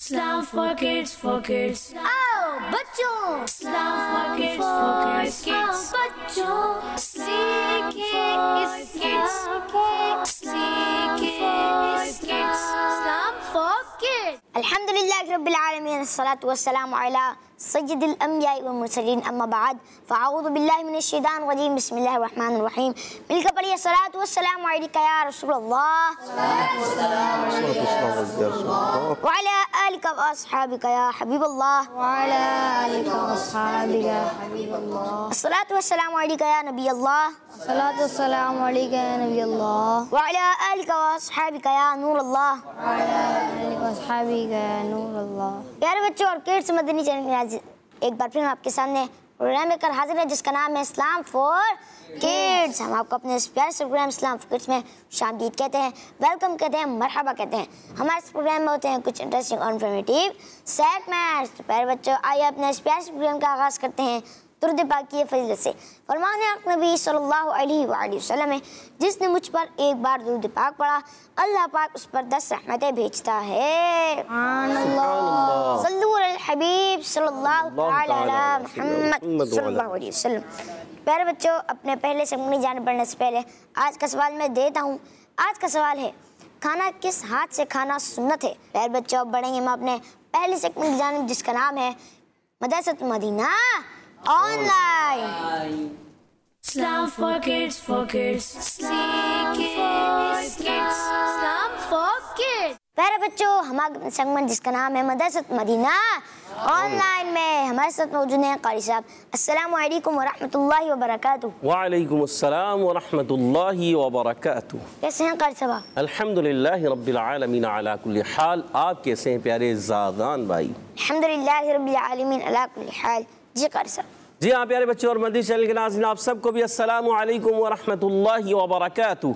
Islam for kids, for kids. आओ बच्चों, Islam for kids, for kids, kids. बच्चों सीखे Islam for kids. अल्हम्दुलिल्लाह रब्बिल आलमीन अस्सलातु वस्सलामु अला सय्यिदिल अंबिया वल मुरसलीन अम्मा बाद फ़अऊज़ु बिल्लाहि मिनश शैतानिर रजीम बिस्मिल्लाहिर रहमानिर रहीम। मिलकर पढ़िए सलातु वस्सलामु अलैका या रसूलल्लाह व अला आलिका व अस्हाबिका या हबीबल्लाह अस्सलातु वस्सलामु अलैका या नबीयल्लाह व अला आलिका व अस्हाबिका या नूरल्लाह। प्यारे बच्चों और किड्स मदनी चैनल के आज एक बार फिर हम आपके सामने प्रोग्राम लेकर हाजिर है जिसका नाम है इस्लाम फॉर किड्स। हम आपको अपने इस प्यारे से प्रोग्राम इस्लाम फॉर किड्स में खुशामदीद कहते हैं, वेलकम कहते हैं, मरहबा कहते हैं। हमारे इस प्रोग्राम में होते हैं कुछ इंटरेस्टिंग और इन्फॉर्मेटिव सेगमेंट्स। तो प्यारे बच्चों आइए अपने इस प्यारे से प्रोग्राम का आगाज़ करते हैं दुरूद पाक की फजीलत से। फरमान नबी सल्लल्लाहु अलैहि वसल्लम है, जिसने मुझ पर एक बार दुरूद पाक पढ़ा अल्लाह पाक उस पर 10 रहमतें भेजता है। सल्लल्लाहु अलैहि हबीब सल्लल्लाहु अलैहि मुहम्मद सल्लल्लाहु अलैहि वसल्लम। प्यारे बच्चों अपने पहले सेगमेंट में जाने बढ़ने से पहले आज का सवाल मैं देता हूँ। आज का सवाल है, खाना किस हाथ से खाना सुन्नत है। प्यारे बच्चों अब बढ़ेंगे हम अपने पहले सेगमेंट की जानिब जिसका नाम है Madrasat Madina online. Islam for kids, for kids. Islam for kids। प्यारे बच्चों हमारे सेगमेंट जिसका नाम है मदरसत मदीना ऑनलाइन में हमारे साथ मौजूद हैं कारी साहब। अस्सलामु अलैकुम व रहमतुल्लाहि व बरकातुहू। वालेकुम अस्सलाम व रहमतुल्लाहि व बरकातुहू। कैसे हैं कारी साहब? अल्हम्दुलिल्लाहि रब्बिल आलमीन अला कुल्ली हाल। आप कैसे हैं प्यारे ज़ादान भाई? अल्हम्दुलिल्लाहि रब्बिल आलमीन अला कुल्ली हाल। जी कारी साहब। जी हाँ प्यारे बच्चों और मदनी चैनल के नाज़रीन आप सबको भी अस्सलामु अलैकुम व रहमतुल्लाहि व बरकातुहू।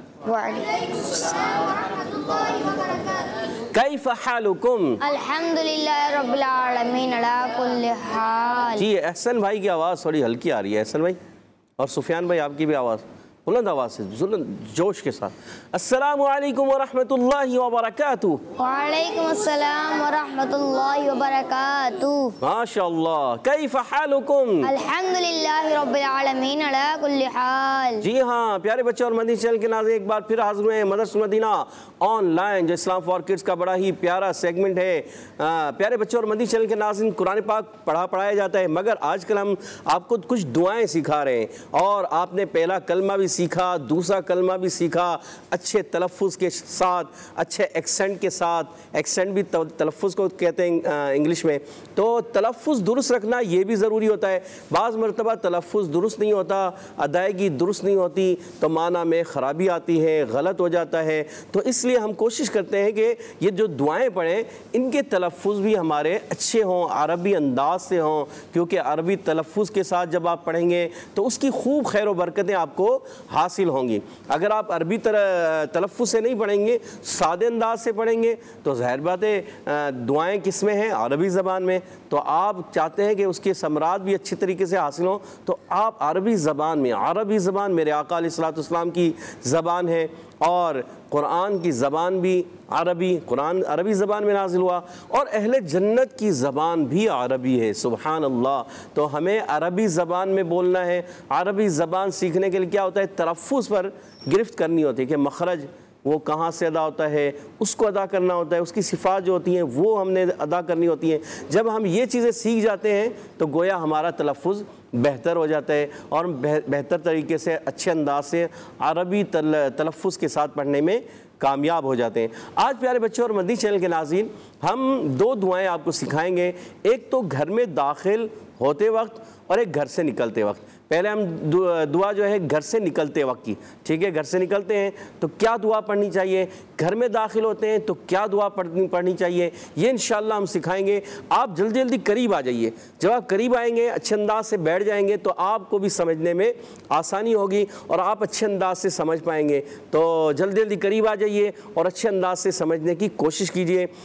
कैफ़ हालुकुम? अल्हम्दुलिल्लाहि रब्बिल आलमीन अला कुल्ली हाल। जी एहसन भाई की आवाज़ थोड़ी हल्की आ रही है एहसन भाई, और सुफियान भाई आपकी भी आवाज़ बुलंद आवाज़ से जोश के साथ। अस्सलामु अलैकुम व रहमतुल्लाहि व बरकातुहू। वालेकुम अस्सलाम व रहमतुल्लाहि व बरकातुहू। माशाअल्लाह। कैफ़ हालुकुम? अल्हम्दुलिल्लाहि रब्बिल आलमीन अला कुल्ली हाल। जी हाँ प्यारे बच्चों और मदनी चैनल के नाज़रीन एक बार फिर हाज़िर हुए हैं मदरसत मदीना ऑनलाइन जो इस्लाम फॉर किड्स का बड़ा ही प्यारा सेगमेंट है। प्यारे बच्चों और मदनी चैनल के नाज़रीन कुरान पाक पढ़ाया जाता है, मगर आजकल हम आपको कुछ दुआएं सिखा रहे हैं और आपने पहला कलमा भी सीखा, दूसरा कलमा भी सीखा अच्छे तलफ़ुज़ के साथ, अच्छे एक्सेंट के साथ। एक्सेंट भी तलफ़ुज़ को कहते हैं इंग्लिश में, तो तलफ़ुज़ दुरुस्त रखना ये भी ज़रूरी होता है। बाज़ मरतबा तलफ़ुज़ दुरुस्त नहीं होता, अदायगी दुरुस्त नहीं होती तो माना में ख़राबी आती है, गलत हो जाता है। तो इसलिए हम कोशिश करते हैं कि ये जो दुआएं पढ़ें इनके तलफ़ुज़ भी हमारे अच्छे हों, अरबी अंदाज से हों, क्योंकि अरबी तलफ़ुज़ के साथ जब आप पढ़ेंगे तो उसकी खूब खैर व बरकतें आपको हासिल होंगी। अगर आप अरबी तलफ़ुज़ से नहीं पढ़ेंगे, सादे अंदाज से पढ़ेंगे तो ज़ाहिर बात है दुआएं किस में हैं? अरबी ज़बान में। तो आप चाहते हैं कि उसके समरात भी अच्छी तरीके से हासिल हों तो आप अरबी ज़बान में, अरबी ज़बान मेरे आका अलैहिस्सलाम की ज़बान है और कुरान की ज़बान भी अरबी, कुरान अरबी ज़बान में नाज़िल हुआ और अहले जन्नत की ज़बान भी अरबी है। सुबहान अल्लाह। तो हमें अरबी ज़बान में बोलना है। अरबी ज़बान सीखने के लिए क्या होता है? तलफ़ुज़ पर गिरफ्त करनी होती है कि मखरज वो कहाँ से अदा होता है उसको अदा करना होता है, उसकी सिफ़ात जो होती हैं वो हमने अदा करनी होती हैं। जब हम ये चीज़ें सीख जाते हैं तो गोया हमारा तलफ़ुज़ बेहतर हो जाता है और बेहतर तरीके से अच्छे अंदाज से अरबी तलफ़ुज़ के साथ पढ़ने में कामयाब हो जाते हैं। आज प्यारे बच्चों और मदनी चैनल के नाज़रीन हम 2 दुआएं आपको सिखाएंगे, एक तो घर में दाखिल होते वक्त और एक घर से निकलते वक्त। पहले हम दुआ जो है घर से निकलते वक्त की, ठीक है? घर से निकलते हैं तो क्या दुआ पढ़नी चाहिए, घर में दाखिल होते हैं तो क्या दुआ पढ़नी चाहिए, ये इंशाअल्लाह हम सिखाएंगे। आप जल्दी जल्दी करीब आ जाइए। जब आप करीब आएंगे, अच्छे अंदाज से बैठ जाएंगे तो आपको भी समझने में आसानी होगी और आप अच्छे अंदाज से समझ पाएंगे। तो जल्दी जल्दी करीब आ जाइए और अच्छे अंदाज से समझने की कोशिश कीजिए। और प्यारे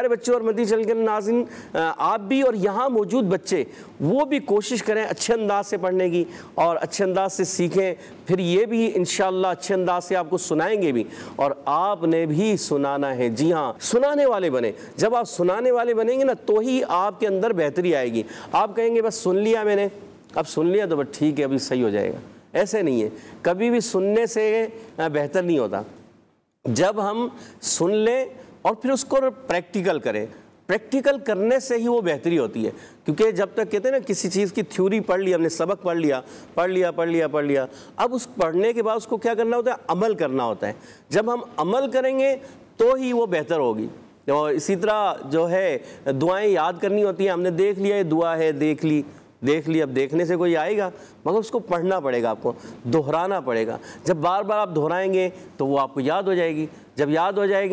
پیارے بچے اور مدنی چینل کے ناظرین، آپ بھی اور یہاں موجود بچے وہ بھی کوشش کریں اچھے انداز سے پڑھنے کی اور اچھے انداز سے سیکھیں، پھر یہ بھی انشاءاللہ اچھے انداز سے آپ کو سنائیں گے بھی اور آپ نے بھی سنانا ہے۔ جی ہاں، سنانے والے بنیں۔ جب آپ سنانے والے بنیں گے نا تو ہی آپ کے اندر بہتری آئے گی۔ آپ کہیں گے بس سن لیا میں نے، اب سن لیا تو بس ٹھیک ہے ابھی صحیح ہو جائے گا، ایسے نہیں ہے، کبھی بھی سننے سے بہتر نہیں ہوتا۔ جب ہم سن لیں اور پھر اس کو پریکٹیکل کریں، پریکٹیکل کرنے سے ہی وہ بہتری ہوتی ہے، کیونکہ جب تک کہتے ہیں نا کسی چیز کی تھیوری پڑھ لی، ہم نے سبق پڑھ لیا، اب اس پڑھنے کے بعد اس کو کیا کرنا ہوتا ہے؟ عمل کرنا ہوتا ہے۔ جب ہم عمل کریں گے تو ہی وہ بہتر ہوگی۔ اور اسی طرح جو ہے دعائیں یاد کرنی ہوتی ہیں، ہم نے دیکھ لیا یہ دعا ہے، دیکھ لی، اب دیکھنے سے کوئی آئے گا، مگر اس کو پڑھنا پڑے گا، آپ کو دہرانا پڑے گا۔ جب بار بار آپ دہرائیں گے تو وہ آپ کو یاد ہو جائے گی، جب یاد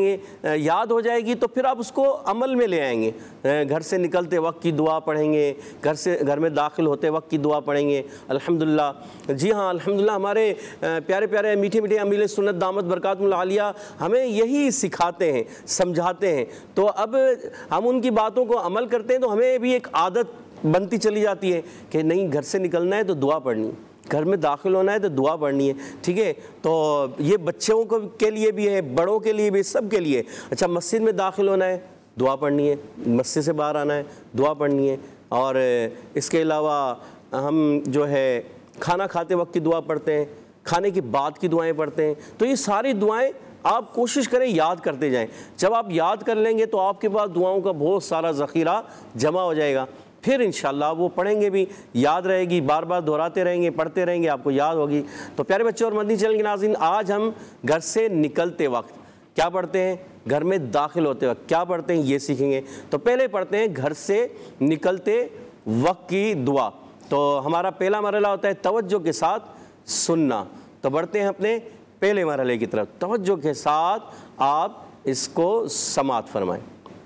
ہو جائے گی تو پھر آپ اس کو عمل میں لے آئیں گے۔ گھر سے نکلتے وقت کی دعا پڑھیں گے، گھر میں داخل ہوتے وقت کی دعا پڑھیں گے، الحمدللہ۔ جی ہاں، الحمدللہ ہمارے پیارے پیارے میٹھے میٹھے امیل سنت دامت برکاتہم العالیہ ہمیں یہی سکھاتے ہیں، سمجھاتے ہیں، تو اب ہم ان کی باتوں کو عمل کرتے ہیں تو ہمیں بھی ایک عادت بنتی چلی جاتی ہے کہ نہیں، گھر سے نکلنا ہے تو دعا پڑھنی ہے، گھر میں داخل ہونا ہے تو دعا پڑھنی ہے، ٹھیک ہے؟ تو یہ بچوں کے لیے بھی ہے، بڑوں کے لیے بھی، سب کے لیے۔ اچھا، مسجد میں داخل ہونا ہے، دعا پڑھنی ہے، مسجد سے باہر آنا ہے، دعا پڑھنی ہے، اور اس کے علاوہ ہم جو ہے کھانا کھاتے وقت کی دعا پڑھتے ہیں، کھانے کی بعد کی دعائیں پڑھتے ہیں، تو یہ ساری دعائیں آپ کوشش کریں یاد کرتے جائیں۔ جب آپ یاد کر لیں گے تو آپ کے پاس دعاؤں کا بہت سارا ذخیرہ جمع ہو جائے گا، پھر انشاءاللہ وہ پڑھیں گے بھی، یاد رہے گی، بار بار دہراتے رہیں گے، پڑھتے رہیں گے، آپ کو یاد ہوگی۔ تو پیارے بچے اور مدنی چینل کے ناظرین، آج ہم گھر سے نکلتے وقت کیا پڑھتے ہیں، گھر میں داخل ہوتے وقت کیا پڑھتے ہیں، یہ سیکھیں گے۔ تو پہلے پڑھتے ہیں گھر سے نکلتے وقت کی دعا۔ تو ہمارا پہلا مرحلہ ہوتا ہے توجہ کے ساتھ سننا۔ تو بڑھتے ہیں اپنے پہلے مرحلے کی طرف، توجہ کے ساتھ آپ اس کو سماعت فرمائیں۔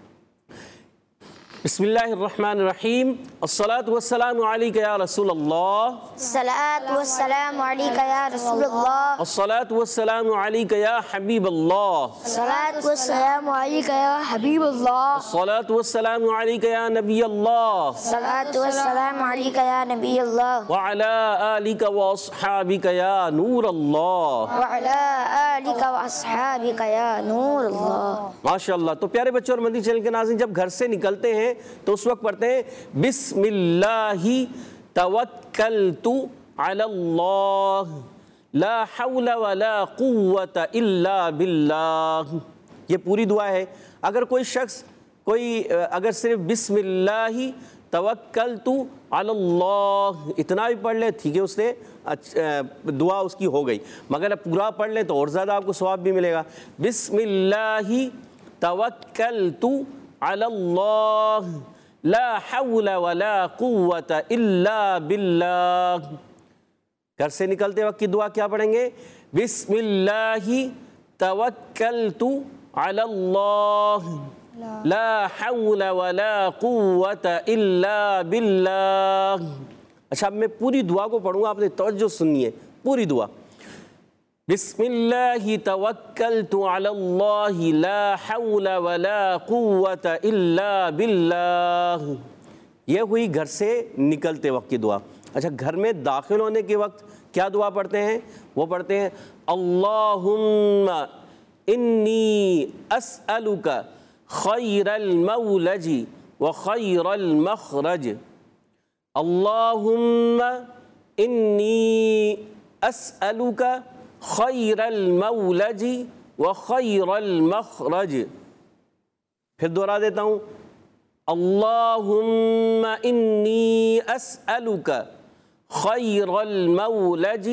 بسم اللہ الرحمن الرحیم، الصلاۃ والسلام علیک یا رسول اللہ، الصلاۃ والسلام علیک یا رسول اللہ، الصلاۃ والسلام علیک یا حبیب اللہ، الصلاۃ والسلام علیک یا حبیب اللہ، الصلاۃ والسلام علیک یا نبی اللہ، الصلاۃ والسلام علیک یا نبی اللہ، وعلی آلک واصحابک یا نور اللہ، وعلی آلک واصحابک یا نور اللہ۔ ماشاءاللہ۔ تو پیارے بچوں اور مدنی چینل کے ناظرین، جب گھر سے نکلتے ہیں تو اس وقت پڑھتے ہیں بسم اللہ توکلت علی اللہ لا حول ولا قوت الا باللہ۔ یہ پوری دعا ہے۔ اگر کوئی شخص اگر صرف بسم اللہ توکلت علی اللہ اتنا بھی پڑھ لے، ٹھیک ہے، اس نے دعا اس کی ہو گئی، مگر پورا پڑھ لیں تو اور زیادہ آپ کو ثواب بھی ملے گا۔ بسم اللہ توکلت علی اللہ لا حول ولا قوت الا باللہ۔ گھر سے نکلتے وقت کی دعا کیا پڑھیں گے؟ بسم اللہ توکلت علی اللہ لا حول ولا قوت الا باللہ۔ اچھا، اب میں پوری دعا کو پڑھوں گا، آپ نے توجہ سننی ہے، پوری دعا۔ بسم اللہ توکلت علی اللہ لا حول ولا قوت الا باللہ۔ یہ ہوئی گھر سے نکلتے وقت کی دعا۔ اچھا، گھر میں داخل ہونے کے وقت کیا دعا پڑھتے ہیں؟ وہ پڑھتے ہیں اللہم انی اسألک خیر المولج وخیر المخرج، اللہم انی اسألک خیر المولج وخیر المخرج۔ پھر دوہرا دیتا ہوں، اللہم انی اسألک خیر المولج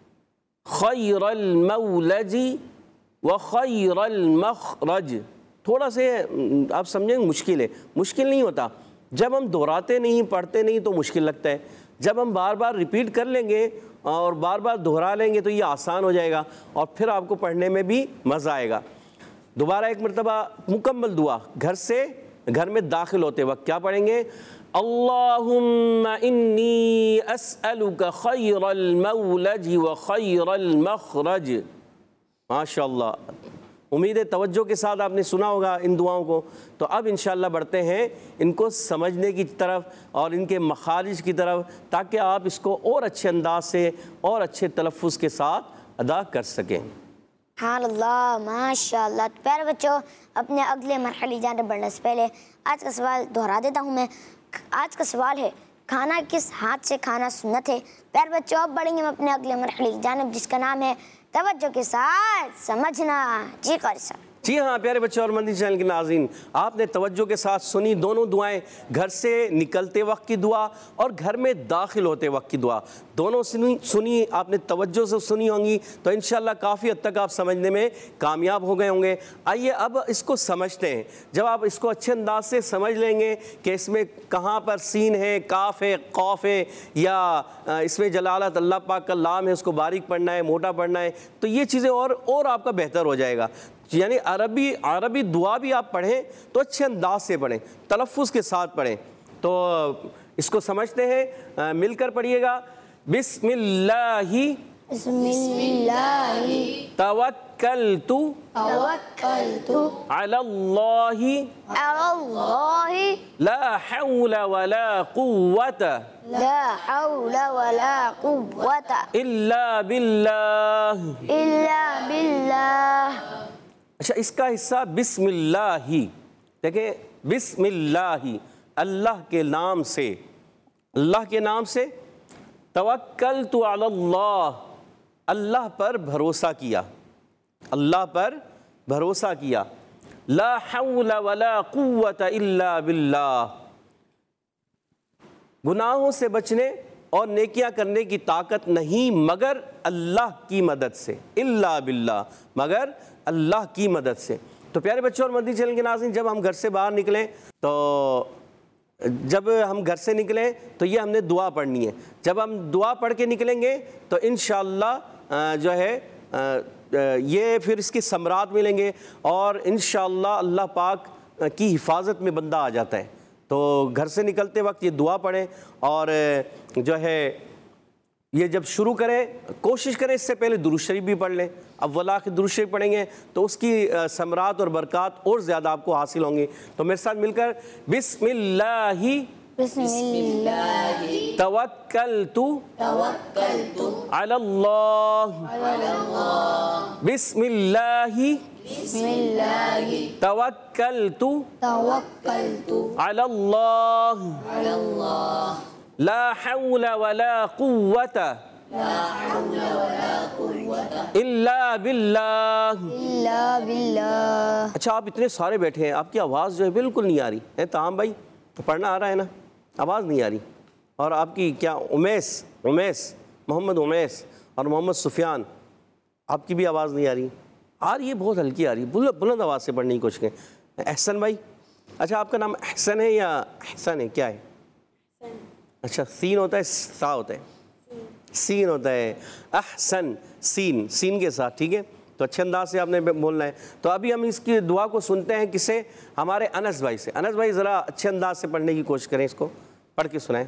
وخیر المخرج۔ تھوڑا سے آپ سمجھیں مشکل ہے، مشکل نہیں ہوتا، جب ہم دہراتے نہیں، پڑھتے نہیں تو مشکل لگتا ہے، جب ہم بار بار ریپیٹ کر لیں گے اور بار بار دہرا لیں گے تو یہ آسان ہو جائے گا اور پھر آپ کو پڑھنے میں بھی مزہ آئے گا۔ دوبارہ ایک مرتبہ مکمل دعا گھر میں داخل ہوتے وقت کیا پڑھیں گے؟ اللہم انی اسألک خیر المولج وخیر المخرج۔ ماشاءاللہ، امید ہے توجہ کے ساتھ آپ نے سنا ہوگا ان دعاؤں کو. تو اب انشاءاللہ بڑھتے ہیں ان کو سمجھنے کی طرف اور ان کے مخارج کی طرف، تاکہ آپ اس کو اور اچھے انداز سے اور اچھے تلفظ کے ساتھ ادا کر سکیں. سبحان اللہ، ماشاء اللہ. تو پیارے بچوں، اپنے اگلے مرحلے کی جانب بڑھنے سے پہلے آج کا سوال دہرا دیتا ہوں میں. آج کا سوال ہے، کھانا کس ہاتھ سے کھانا سنت ہے؟ پیارے بچوں، اب بڑھیں گے ہم اپنے اگلے مرحلے کی جانب، جس کا نام ہے توجہ کے ساتھ سمجھنا. جی قاری صاحب. جی ہاں پیارے بچوں اور مدنی چینل کے ناظرین، آپ نے توجہ کے ساتھ سنی دونوں دعائیں، گھر سے نکلتے وقت کی دعا اور گھر میں داخل ہوتے وقت کی دعا. دونوں سنی آپ نے توجہ سے سنی ہوں گی، تو انشاءاللہ کافی حد تک آپ سمجھنے میں کامیاب ہو گئے ہوں گے. آئیے اب اس کو سمجھتے ہیں. جب آپ اس کو اچھے انداز سے سمجھ لیں گے کہ اس میں کہاں پر سین ہے، کاف ہے، قاف ہے، یا اس میں جلالت اللہ پاک کا لام ہے، اس کو باریک پڑھنا ہے، موٹا پڑھنا ہے، تو یہ چیزیں اور آپ کا بہتر ہو جائے گا. یعنی عربی دعا بھی آپ پڑھیں تو اچھے انداز سے پڑھیں، تلفظ کے ساتھ پڑھیں. تو اس کو سمجھتے ہیں، مل کر پڑھیے گا. بسم اللہ بسم اللہ توکلت توکلت علی اللہ علی اللہ لا حول ولا قوت لا حول ولا قوت الا باللہ. الا باللہ. اچھا، اس کا حصہ بسم اللہ ہی، دیکھیں بسم اللہ ہی، اللہ کے نام سے، اللہ کے نام سے. توکلت علی اللہ، اللہ پر بھروسہ کیا، اللہ پر بھروسہ کیا. لا حول ولا قوت الا باللہ، گناہوں سے بچنے اور نیکیاں کرنے کی طاقت نہیں مگر اللہ کی مدد سے. الا باللہ، مگر اللہ کی مدد سے. تو پیارے بچوں اور مدنی چینل کے ناظرین، جب ہم گھر سے باہر نکلیں جب ہم گھر سے نکلیں تو یہ ہم نے دعا پڑھنی ہے. جب ہم دعا پڑھ کے نکلیں گے تو انشاءاللہ جو ہے یہ پھر اس کے ثمرات ملیں گے، اور انشاءاللہ اللہ پاک کی حفاظت میں بندہ آ جاتا ہے. تو گھر سے نکلتے وقت یہ دعا پڑھیں، اور جو ہے یہ جب شروع کریں کوشش کریں اس سے پہلے درود شریف بھی پڑھ لیں. اول آخر درود شریف پڑھیں گے تو اس کی ثمرات اور برکات اور زیادہ آپ کو حاصل ہوں گی. تو میرے ساتھ مل کر بسم اللہ بسم اللہ توکلت توکلت علی اللہ بسم اللہ بسم اللہ توکلت توکلت علی اللہ علی اللہ لا حول ولا قوت لا حول ولا قوت الا باللہ. الا باللہ. اچھا، آپ اتنے سارے بیٹھے ہیں، آپ کی آواز جو ہے بالکل نہیں آ رہی ہے. تاہم بھائی پڑھنا آ رہا ہے نا؟ آواز نہیں آ رہی. اور آپ کی کیا امیس محمد امیس اور محمد سفیان، آپ کی بھی آواز نہیں آ رہی. آ رہی ہے، بہت ہلکی آ رہی ہے، بلند آواز سے پڑھنے کی کوشش کریں. احسن بھائی، اچھا آپ کا نام احسن ہے یا احسن ہے، کیا ہے؟ اچھا، سین ہوتا ہے سا ہوتا ہے؟ سین ہوتا ہے. احسن، سین کے ساتھ، ٹھیک ہے. تو اچھے انداز سے آپ نے بولنا ہے. تو ابھی ہم اس کی دعا کو سنتے ہیں کسے؟ ہمارے انس بھائی سے. انس بھائی ذرا اچھے انداز سے پڑھنے کی کوشش کریں، اس کو پڑھ کے سنائیں.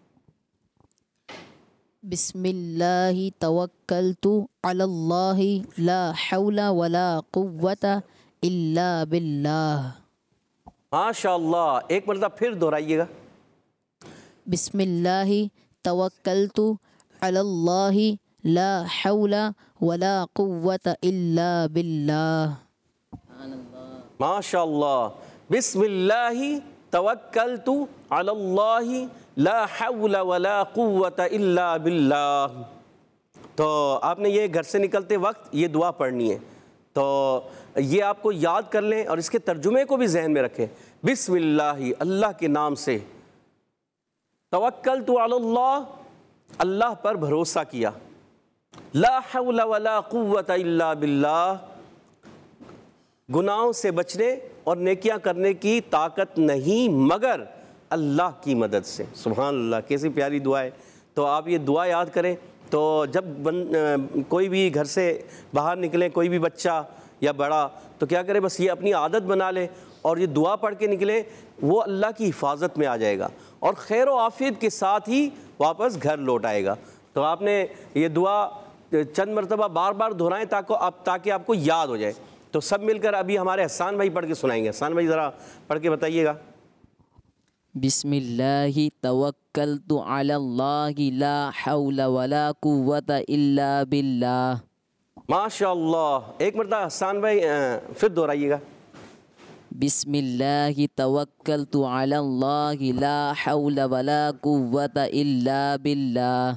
بسم اللہ توکلت علی اللہ لا حول ولا قوت الا باللہ. ماشاء اللہ، ایک مرتبہ پھر دہرائیے گا. بسم اللہ توکلت علی اللہ لا حول ولا قوت الا باللہ. ماشاء اللہ. بسم اللہ توکلت علی اللہ لا حول ولا قوت الا باللہ. تو آپ نے یہ گھر سے نکلتے وقت یہ دعا پڑھنی ہے. تو یہ آپ کو یاد کر لیں اور اس کے ترجمے کو بھی ذہن میں رکھیں. بسم اللہ، اللہ کے نام سے. توکلت علی اللہ، اللہ پر بھروسہ کیا. لا حول ولا قوت الا باللہ، گناہوں سے بچنے اور نیکیاں کرنے کی طاقت نہیں مگر اللہ کی مدد سے. سبحان اللہ، کیسی پیاری دعا ہے. تو آپ یہ دعا یاد کریں. تو جب کوئی بھی گھر سے باہر نکلے، کوئی بھی بچہ یا بڑا، تو کیا کرے، بس یہ اپنی عادت بنا لے اور یہ دعا پڑھ کے نکلے، وہ اللہ کی حفاظت میں آ جائے گا اور خیر و عافیت کے ساتھ ہی واپس گھر لوٹ آئے گا. تو آپ نے یہ دعا چند مرتبہ بار بار دہرائیں تاکہ آپ کو یاد ہو جائے. تو سب مل کر ابھی ہمارے حسان بھائی پڑھ کے سنائیں گے. حسان بھائی ذرا پڑھ کے بتائیے گا. بسم اللہ توکلت علی اللہ لا حول ولا قوة الا باللہ. ماشاء اللہ. ایک مرتبہ حسان بھائی پھر دہرائیے گا. بسم اللہ توکلت علی اللہ لا حول ولا قوة الا باللہ.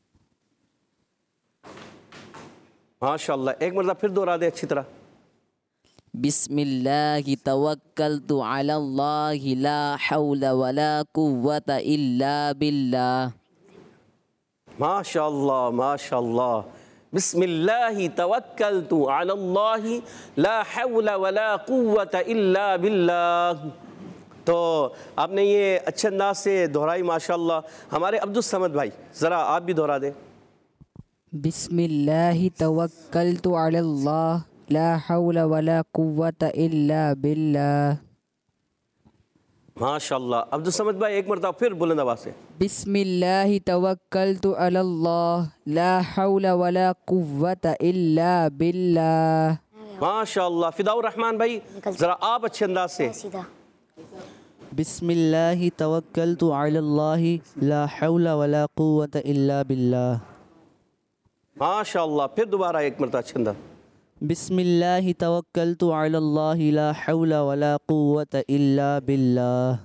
ماشاء اللہ. ایک مرتبہ پھر دہرا دیں اچھی طرح. بسم اللہ توکلت علی اللہ لا حول ولا قوة الا باللہ. ماشاء اللہ ماشاء اللہ. بسم اللہ توکلت علی اللہ لا حول ولا قوة الا باللہ. تو آپ نے یہ اچھے انداز سے دہرائی ماشاء اللہ. ہمارے عبدالصمد بھائی ذرا آپ بھی دہرا دیں. بسم اللہ توکلت علی اللہ لا حول ولا قوة الا باللہ. ماشاء اللہ. عبدالصمد بھائی ایک مرتبہ پھر بلند آواز سے. بسم اللہ توکلت علی اللہ لا حول ولا قوة الا باللہ. ماشاء اللہ. فداء الرحمن بھائی ذرا آپ اچھے انداز سے. سیدھا. بسم اللہ توکلت علی اللہ لا حول ولا قوة الا باللہ. ماشاء اللہ. پھر دوبارہ ایک مرتبہ اچھے انداز. بسم اللہ توکلت علی اللہ لا حول ولا قوة الا باللہ.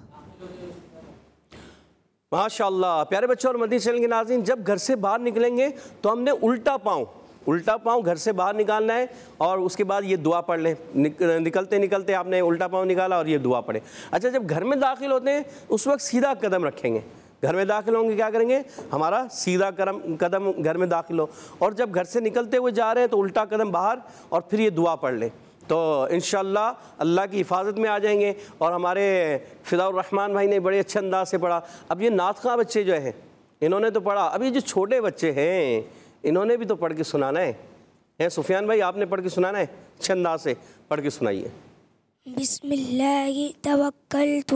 ماشاء اللہ. پیارے بچوں اور مدنی چینل کے ناظرین، جب گھر سے باہر نکلیں گے تو ہم نے الٹا پاؤں گھر سے باہر نکالنا ہے اور اس کے بعد یہ دعا پڑھ لیں. نکلتے آپ نے الٹا پاؤں نکالا اور یہ دعا پڑھیں. اچھا، جب گھر میں داخل ہوتے ہیں اس وقت سیدھا قدم رکھیں گے. گھر میں داخل ہوں گے کیا کریں گے؟ ہمارا سیدھا قدم گھر میں داخل ہو. اور جب گھر سے نکلتے ہوئے جا رہے ہیں تو الٹا قدم باہر اور پھر یہ دعا پڑھ لیں. تو انشاءاللہ اللہ کی حفاظت میں آ جائیں گے. اور ہمارے فداء الرحمن بھائی نے بڑے اچھے انداز سے پڑھا. اب یہ نعت خواں بچے جو ہیں انہوں نے تو پڑھا. اب یہ جو چھوٹے بچے ہیں انہوں نے بھی تو پڑھ کے سنانا ہے. سفیان بھائی آپ نے پڑھ کے سنانا ہے. اچھے انداز سے پڑھ کے سنائیے. بسم اللہ توکلت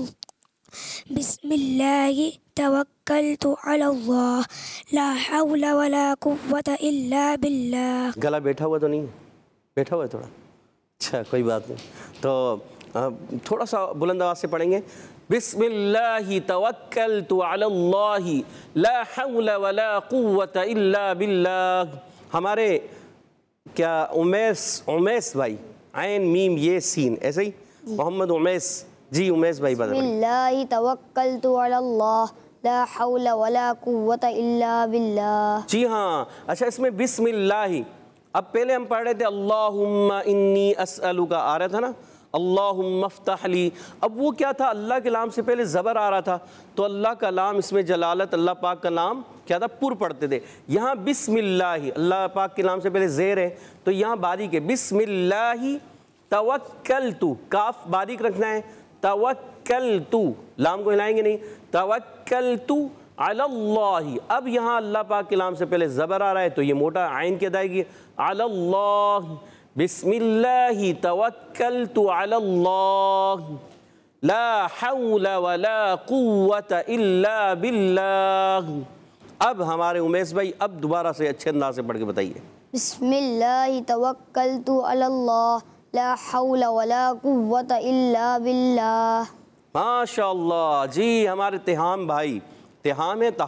علی اللہ لا حول ولا قوة الا باللہ. گلا بیٹھا ہوا تو نہیں ہے؟ بیٹھا ہوا ہے تھوڑا. اچھا کوئی بات نہیں. تو تھوڑا سا بلند آواز سے پڑھیں گے. بسم اللہ توکلت علی اللہ لا حول ولا قوة الا باللہ. ہمارے کیا امیس بھائی، عین میم یہ سین ایسے ہی، محمد امیس. جی امیس بھائی بسم اللہ توکلت علی اللہ لا حول ولا قوة الا باللہ. جی ہاں. اچھا، اس میں بسم اللہ، اب پہلے ہم پڑھ رہے تھے اللہم انی اسألک آ رہا تھا نا، اللہم افتح لی. اب وہ کیا تھا؟ اللہ کے نام سے پہلے زبر آ رہا تھا تو اللہ کا نام، اس میں جلالت، اللہ پاک کا نام کیا تھا؟ پر پڑھتے تھے. یہاں بسم اللہ، اللہ پاک کے نام سے پہلے زیر ہے تو یہاں باریک ہے. بسم اللہ توکلت، کاف باریک رکھنا ہے. توکلت، لام کو ہلائیں گے نہیں. توکلت علی اللہ. اب یہاں اللہ پاک کے نام سے پہلے زبر آ رہا ہے تو یہ موٹا عین کی ادائیگی علی اللہ. بسم اللہ توکلت علی اللہ لا حول ولا قوة الا باللہ. اب ہمارے امیس بھائی اب دوبارہ سے اچھے انداز سے پڑھ کے بتائیے. بسم اللہ توکلت علی اللہ لا حول ولا قوة الا باللہ. ماشاء اللہ. جی ہمارے تہام بھائی، تہام ہے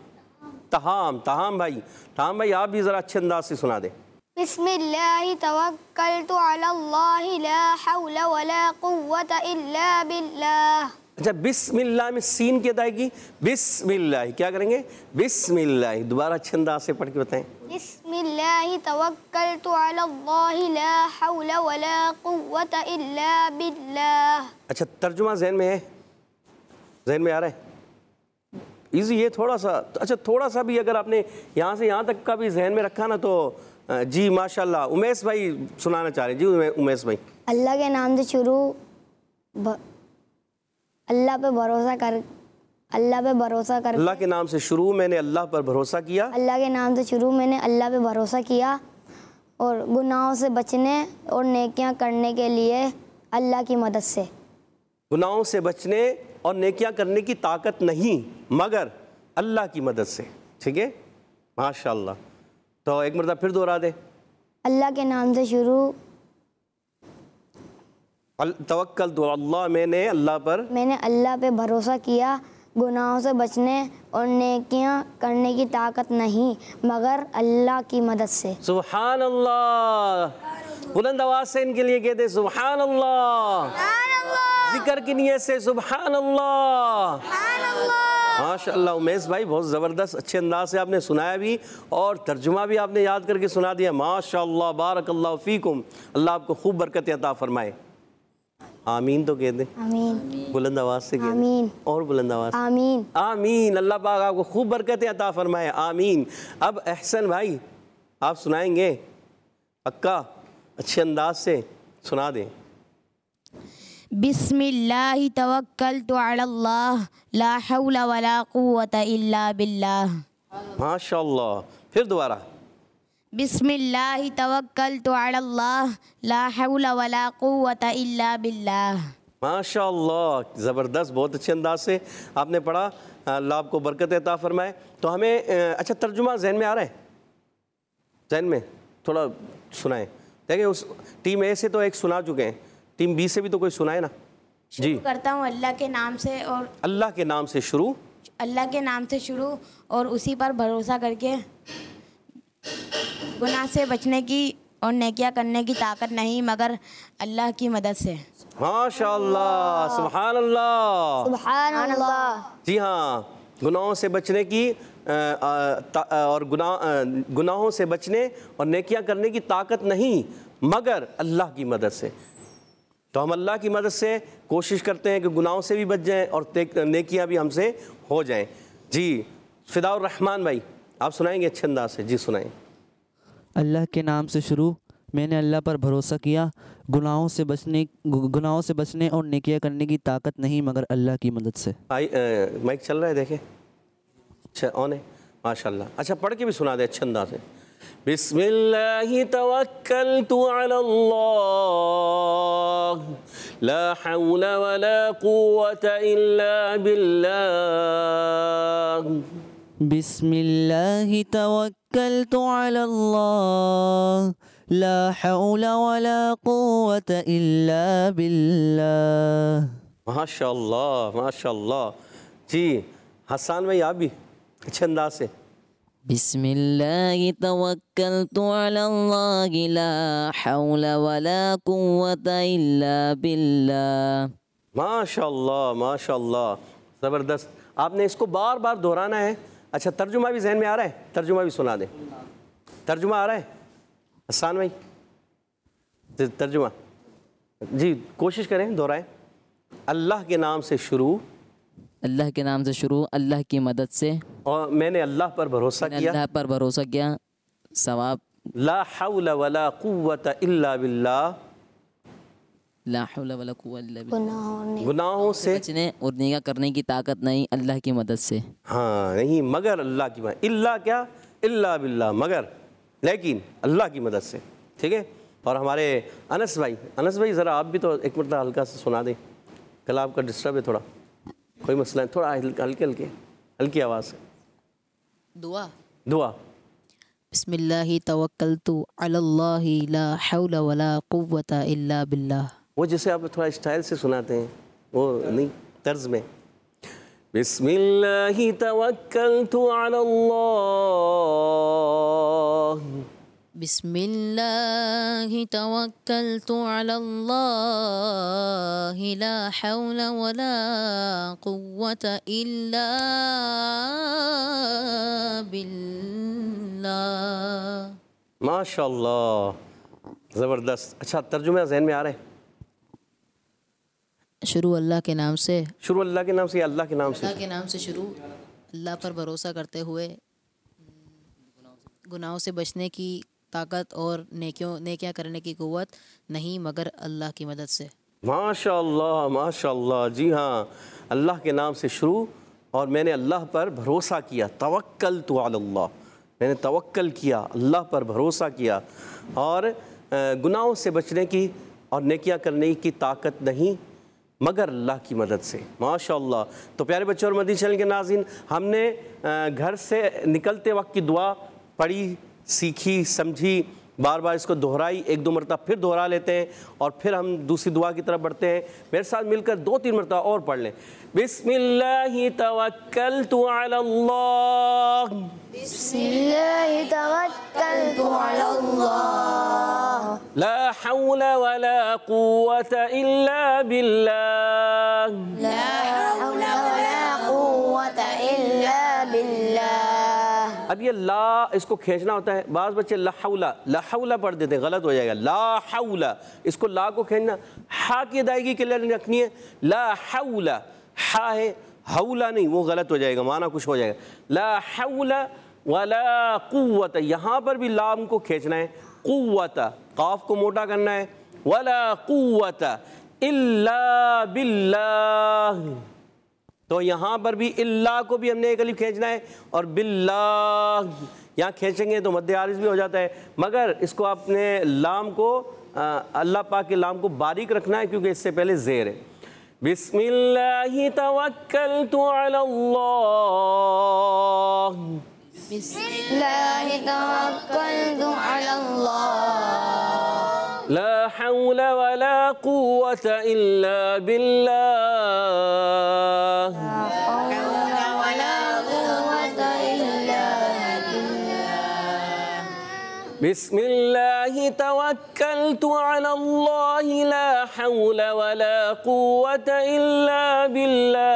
تہام بھائی آپ بھی ذرا اچھے انداز سے سنا دیں. بسم اللہ توکلت علی اللہ لا حول ولا قوة الا باللہ. اچھا، بسم اللہ میں سین کی ادائیگی. بسم اللہ کیا کریں گے؟ بسم اللہ. دوبارہ اچھے انداز سے پڑھ کے بتائیں. بسم اللہ توکلت علی اللہ لا حول ولا قوة الا باللہ. اچھا، ترجمہ ذہن میں ہے؟ ذہن میں آ رہا ہے؟ ایزی ہے تھوڑا سا. اچھا، تھوڑا سا بھی اگر آپ نے یہاں سے یہاں تک کا بھی ذہن میں رکھا نا تو جی ماشاءاللہ. امیس بھائی سنانا چاہ رہے ہیں. جی امیس بھائی. اللہ کے نام سے شروع، اللہ پہ بھروسہ کر اللہ کے نام سے شروع میں نے اللہ پر بھروسہ کیا. اللہ کے نام سے شروع میں نے اللہ پہ بھروسہ کیا اور گناہوں سے بچنے اور نیکیاں کرنے کے لیے اللہ کی مدد سے. گناہوں سے بچنے اور نیکیاں کرنے کی طاقت نہیں مگر اللہ کی مدد سے. ٹھیک ہے، ماشاءاللہ. تو ایک مرتبہ پھر دوہرا دیں. اللہ کے نام سے شروع तवक्कल तो अल्लाह, मैंने अल्लाह पर मैंने अल्लाह पे भरोसा किया, गुनाहों से बचने और नेकियां करने की ताकत नहीं मगर अल्लाह की मदद से। सुभान अल्लाह, बुलंद आवाज से इनके लिए कहते सुभान अल्लाह, जिक्र की नियत से सुभान अल्लाह। माशाअल्लाह उमेश भाई, बहुत ज़बरदस्त अच्छे अंदाज से आपने सुनाया भी और तर्जुमा भी आपने याद करके सुना दिया। माशाअल्लाह, बारकल्लाहु फीकुम, अल्लाह आपको खूब बरकत अता फरमाए। आमीन तो कह दे, आमीन, बुलंद आवाज से कह दे, आमीन, और बुलंद आवाज, आमीन, आमीन। अल्लाह पाक आपको खूब बरकत अता फरमाए, आमीन। अब अहसन भाई आप सुनाएंगे, पक्का अच्छे अंदाज से सुना दें। बिस्मिल्लाहि तवक्कलतु अलल्लाह ला हौला वला कुव्वता इल्ला बिल्लाह। माशाअल्लाह, फिर दोबारा। बिस्मिल्लाहि तवक्कलतु अलल्लाह ला हौला वला कुव्वता इल्ला बिल्लाह। माशाअल्लाह, ज़बरदस्त, बहुत अच्छे अंदाज से आपने पढ़ा। अल्लाह आपको बरकत अता फरमाए। तो हमें अच्छा तर्जुमा जहन में आ रहा है? जहन में थोड़ा सुनाएं। देखिए उस टीम ए से तो एक सुना चुके हैं, टीम बी से भी तो कोई सुनाए ना। जी करता हूँ अल्लाह के नाम से, और अल्लाह के नाम से शुरू, अल्लाह के नाम से शुरू और उसी पर भरोसा करके गुनाह से बचने की और नेकियां करने की ताकत नहीं मगर अल्लाह की मदद से। माशाअल्लाह, सुभान अल्लाह, सुभान अल्लाह। जी हाँ, गुनाहों से बचने की और गुनाहों से बचने और नेकियां करने की ताकत नहीं मगर अल्लाह की मदद से। तो हम अल्लाह की मदद से कोशिश करते हैं कि गुनाहों से भी बच जाएं और नेकियां भी हमसे हो जाएं। जी फिदाउर रहमान भाई आप सुनाएंगे अच्छे अंदाज से? जी सुनाएं। अल्लाह के नाम से शुरू, मैंने अल्लाह पर भरोसा किया, गुनाहों से बचने और नेकियां करने की ताकत नहीं मगर अल्लाह की मदद से। माइक चल रहा है देखें? अच्छा ऑन है, माशाल्लाह। अच्छा पढ़ के भी सुना दे अच्छे अंदाज से। बिस्मिल्लाहि तवक्कलतु अलल्लाह ला हौला वला कुव्वता इल्ला बिल्लाह। बिस्मिल्लाहि तवक्कलतु अलल्लाह ला हौला वला कुव्वता इल्ला बिल्लाह। माशाल्लाह माशाल्लाह। जी हसन भाई आप भी अच्छे अंदाज से। बिस्मिल्लाहि तवक्कलतु अलल्लाहि ला हौला वला कुव्वता इल्ला बिल्लाह। माशाल्लाह माशाल्लाह, ज़बरदस्त। आपने इसको बार बार दोहराना है। अच्छा तर्जुमा भी जहन में आ रहा है? तर्जुमा भी सुना दें। तर्जुमा आ रहा है हसन भाई? तर्जुमा जी कोशिश करें, दोहराएं। अल्लाह के नाम से शुरू, अल्लाह के नाम से शुरू, अल्लाह की मदद से, और मैंने अल्लाह पर भरोसा किया, अल्लाह पर भरोसा किया, सवाब ला हौला वला कुव्वता इल्ला बिल्लाह। ला हौला वला कुव्वता इल्ला बिल्लाह। गुनाहों से बचने और नेकियां करने की ताकत नहीं अल्लाह की मदद से। हाँ नहीं मगर अल्लाह की मदद, इल्ला क्या, इल्ला बिल्लाह, मगर लेकिन अल्लाह की मदद से। ठीक है। और हमारे अनस भाई ज़रा आप भी तो एक मिनट हल्का से सुना दें, गला आपका डिस्टर्ब है थोड़ा, कोई मसला है, थोड़ा हल्की आवाज़ से दुआ। दुआ। बिस्मिल्लाहि तवक्कलतु अलल्लाहि ला हौला वला कुव्वता इल्ला बिल्लाह। वो जैसे आप थोड़ा स्टाइल से सुनाते हैं वो नहीं, तर्ज में। बिस्मिल्लाहि तवक्कलतु अलल्लाह, बिस्मिल्लाहि तवक्कलतु अलल्लाहि ला हौला वला कुव्वता इल्ला बिल्लाह। माशाल्लाह ज़बरदस्त। अच्छा तर्जुमा जहन में आ रहा है? शुरू अल्लाह के नाम से, शुरू अल्लाह के नाम से, अल्लाह के नाम से, अल्लाह के नाम से शुरू, अल्लाह पर भरोसा करते हुए गुनाहों से बचने की ताकत और नेकियां करने की कुव्वत नहीं मगर अल्लाह की मदद से। माशाअल्लाह माशाअल्लाह। जी हाँ, अल्लाह के नाम से शुरू और मैंने अल्लाह पर भरोसा किया, तवक्कलतु अलल्लाह, मैंने तवक्कल किया, अल्लाह पर भरोसा किया, और गुनाहों से बचने की और नेकियां करने की ताकत नहीं मगर अल्लाह की मदद से। माशाअल्लाह। तो प्यारे बच्चों और मदनी चैनल के नाज़रीन, हमने घर से निकलते वक्त की दुआ पढ़ी, सीखी, समझी بار بار اس کو دہرائی، ایک دو مرتبہ پھر دہرا لیتے ہیں اور پھر ہم دوسری دعا کی طرف بڑھتے ہیں۔ میرے ساتھ مل کر 2-3 مرتبہ اور پڑھ لیں۔ بسم اللہ توکلت علی اللہ، بسم اللہ توکلت علی اللہ، لا حول ولا قوة الا باللہ، لا حول ولا قوة الا باللہ۔ اب یہ لا اس کو کھینچنا ہوتا ہے، بعض بچے لا حول پڑھ دیتے ہیں، غلط ہو جائے گا، لا حول، اس کو لا کو کھینچنا، ہا کی ادائیگی کے لیے رکھنی ہے، لا حول، ہا ہے حولا نہیں، وہ غلط ہو جائے گا، معنی کچھ ہو جائے گا، لا حول ولا قوت، یہاں پر بھی لام کو کھینچنا ہے، قوت، قاف کو موٹا کرنا ہے، ولا قوت الا باللہ، تو یہاں پر بھی اللہ کو بھی ہم نے ایک الف کھینچنا ہے، اور باللہ یہاں کھینچیں گے تو مد عارض بھی ہو جاتا ہے، مگر اس کو آپ نے لام کو اللہ پاک کے لام کو باریک رکھنا ہے کیونکہ اس سے پہلے زیر ہے۔ بسم اللہ توکلت علی اللہ، بسم اللہ توکلت علی اللہ، لا حول ولا قوة الا باللہ، لا حول ولا قوة الا باللہ، بسم اللہ توکلت علی اللہ، لا حول ولا قوة الا باللہ،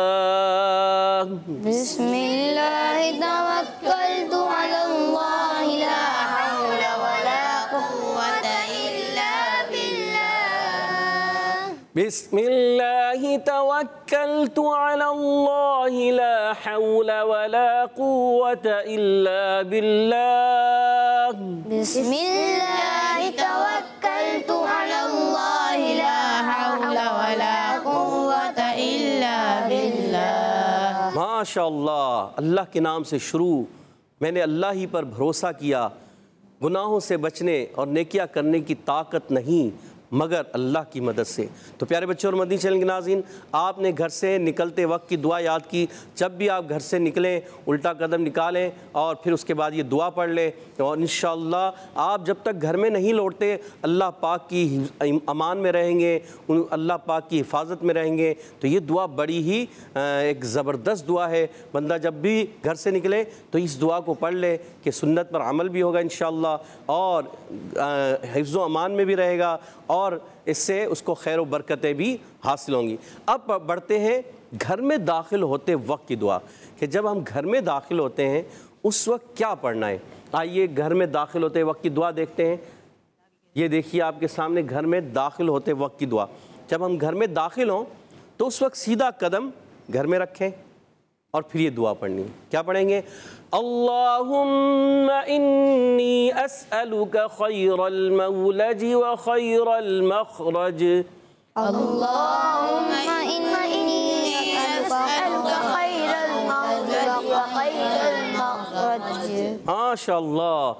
بسم اللہ توکلت علی اللہ، لا حول ولا قوة الا باللہ، بسم اللہ توکلت علی اللہ، لا حول ولا قوة الا باللہ، بسم اللہ توکلت علی اللہ، لا حول ولا قوة الا باللہ۔ ماشاء اللہ، اللہ کے نام سے شروع، میں نے اللہ ہی پر بھروسہ کیا، گناہوں سے بچنے اور نیکیاں کرنے کی طاقت نہیں مگر اللہ کی مدد سے۔ تو پیارے بچوں اور مدنی چینل کے ناظرین، آپ نے گھر سے نکلتے وقت کی دعا یاد کی، جب بھی آپ گھر سے نکلیں الٹا قدم نکالیں اور پھر اس کے بعد یہ دعا پڑھ لیں، اور انشاءاللہ آپ جب تک گھر میں نہیں لوٹتے اللہ پاک کی امان میں رہیں گے، اللہ پاک کی حفاظت میں رہیں گے۔ تو یہ دعا بڑی ہی ایک زبردست دعا ہے، بندہ جب بھی گھر سے نکلے تو اس دعا کو پڑھ لے کہ سنت پر عمل بھی ہوگا انشاءاللہ، اور حفظ و امان میں بھی رہے گا، اور اس سے اس کو خیر و برکتیں بھی حاصل ہوں گی۔ اب بڑھتے ہیں گھر میں داخل ہوتے وقت کی دعا، کہ جب ہم گھر میں داخل ہوتے ہیں اس وقت کیا پڑھنا ہے۔ آئیے گھر میں داخل ہوتے وقت کی دعا دیکھتے ہیں۔ یہ دیکھیے آپ کے سامنے گھر میں داخل ہوتے وقت کی دعا۔ جب ہم گھر میں داخل ہوں تو اس وقت سیدھا قدم گھر میں رکھیں اور پھر یہ دعا پڑھنی ہے۔ کیا پڑھیں گے؟ اللہم انی اسألک خیر المولج و خیر المخرج، اللہم انی اسألک خیر المولج و خیر المخرج، ماشاءاللہ،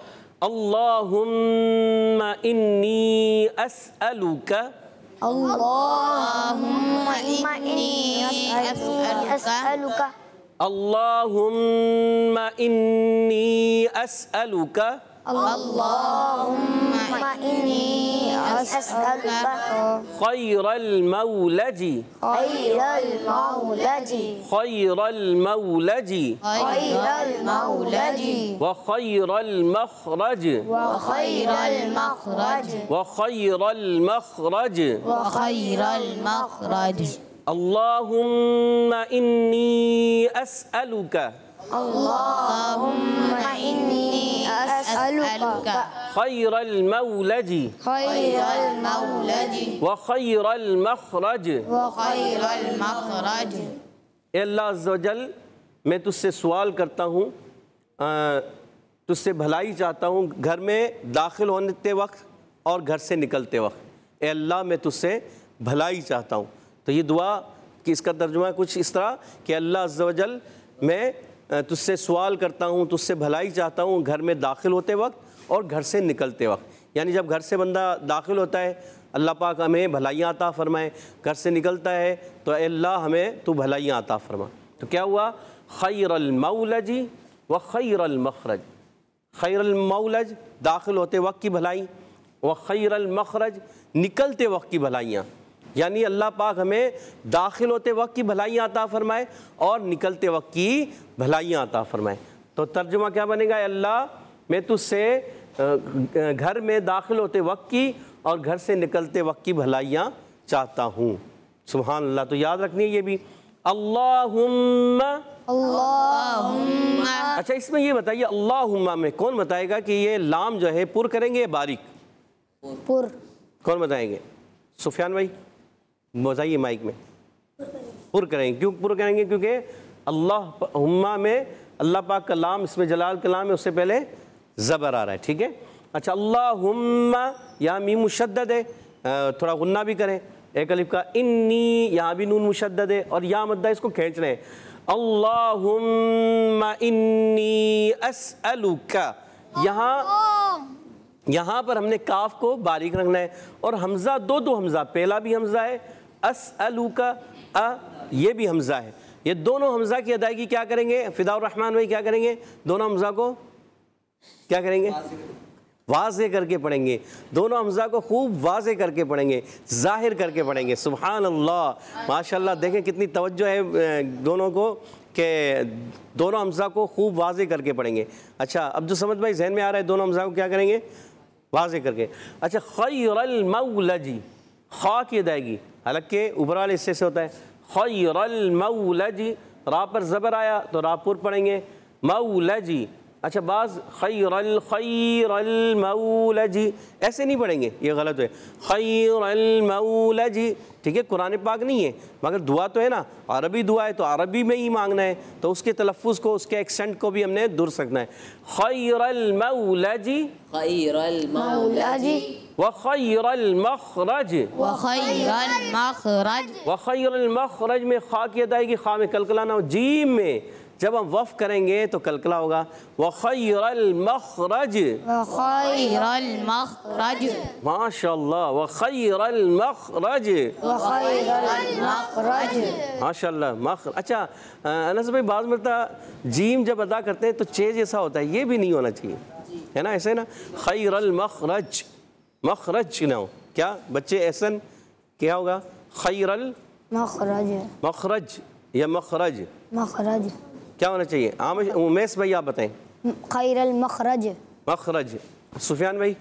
اللہم انی اسألک، اللہم انی اسألک، اللہم انی اسألک اللہم انی اسألک خیر المولج، خیر المولج، خیر المولج خیر المولج و خیر المخرج، وخیر المخرج، وخیر المخرج، وخیر المخرج، اللہم انی اسألک اللہم انی اسألک خیر المولج خیر المولج و خیر المخرج۔ وخیر المخرج۔ اے اللہ عز و جل، میں تجھ سے سوال کرتا ہوں، تجھ سے بھلائی چاہتا ہوں گھر میں داخل ہونے وقت اور گھر سے نکلتے وقت۔ اے اللہ میں تجھ سے بھلائی چاہتا ہوں۔ تو یہ دعا کہ اس کا ترجمہ ہے کچھ اس طرح کہ اللہ عز و جل، میں تجھ سے سوال کرتا ہوں، تجھ سے بھلائی چاہتا ہوں گھر میں داخل ہوتے وقت اور گھر سے نکلتے وقت۔ یعنی جب گھر سے بندہ داخل ہوتا ہے اللہ پاک ہمیں بھلائیاں عطا فرمائے، گھر سے نکلتا ہے تو اے اللہ ہمیں تو بھلائیاں عطا فرما۔ تو کیا ہوا؟ خیر المولج و خیر المخرج، خیر المولج داخل ہوتے وقت کی بھلائی، و خیر المخرج نکلتے وقت کی بھلائیاں، یعنی اللہ پاک ہمیں داخل ہوتے وقت کی بھلائیاں عطا فرمائے اور نکلتے وقت کی بھلائیاں عطا فرمائے۔ تو ترجمہ کیا بنے گا؟ اے اللہ میں تجھ سے گھر میں داخل ہوتے وقت کی اور گھر سے نکلتے وقت کی بھلائیاں چاہتا ہوں۔ سبحان اللہ۔ تو یاد رکھنی ہے یہ بھی، اللہم۔ اچھا اس میں یہ بتائیے اللہم میں کون بتائے گا کہ یہ لام جو ہے پر کریں گے یا باریک؟ پر۔ کون بتائیں گے؟ سفیان بھائی بتائیے مائک میں۔ پر کریں گے۔ کیوں پر کریں گے؟ کیونکہ اللہم میں اللہ پاک کا لام اس میں جلال کلام ہے، اس سے پہلے زبر آ رہا ہے، ٹھیک ہے؟ اچھا اللہم یہاں میم مشدد ہے، تھوڑا غنہ بھی کریں، ایک الف کا انی یہاں بھی نون مشدد ہے اور یا مدہ اس کو کھینچ رہے ہیں، اللہم انی اسألک، یہاں پر ہم نے کاف کو باریک رکھنا ہے اور حمزہ دو حمزہ، پہلا بھی حمزہ ہے اسألک، یہ بھی حمزہ ہے، یہ دونوں حمزہ کی ادائیگی کیا کریں گے؟ فدا الرحمن بھائی کیا کریں گے؟ دونوں حمزہ کو کیا کریں گے؟ واضح کر کے پڑھیں گے، دونوں حمزہ کو خوب واضح کر کے پڑھیں گے، ظاہر کر کے پڑھیں گے۔ سبحان اللہ، ماشاءاللہ، دیکھیں کتنی توجہ ہے دونوں کو کہ دونوں حمزہ کو خوب واضح کر کے پڑھیں گے۔ اچھا عبد الصمد بھائی ذہن میں آ رہا ہے دونوں حمزہ کو کیا کریں گے؟ واضح کر کے۔ اچھا خیر المولج، خا کی ادائیگی حالانکہ اوپر والے حصے سے ہوتا ہے، خیر المولج، را پر زبر آیا تو را پر پڑھیں گے، مولجی۔ اچھا بعض خیر المولج ایسے نہیں پڑھیں گے، یہ غلط ہے، خیر المولج، ٹھیک ہے؟ قرآن پاک نہیں ہے مگر دعا تو ہے نا، عربی دعا ہے تو عربی میں ہی مانگنا ہے، تو اس کے تلفظ کو، اس کے ایکسنٹ کو بھی ہم نے درست رکھنا ہے۔ خیر المولج، خیر المولج، وخیر المخرج، وخیر المخرج، وخیر المخرج میں خا کی ادائیگی، خا میں کلکلانا ہو، جیم میں جب ہم وف کریں گے تو کلکلا ہوگا، وخیر المخرج، وخیر المخرج، ماشاءاللہ، وخیر المخرج، وخیر المخرج۔ ماشاءاللہ۔ اچھا انس بھائی بعض مرتبہ جیم جب ادا کرتے ہیں تو چے جیسا ہوتا ہے، یہ بھی نہیں ہونا چاہیے، ہے نا؟ ایسے نا، خیر المخرج، مخرج نہ ہو، کیا بچے احسن کیا ہوگا؟ خیر مخرج، المخرج یا مخرج مخرج، کیا ہونا چاہیے؟ امیس بھائی آپ بتائیں۔ خیر المخرج، مخرج۔ سفیان بھائی؟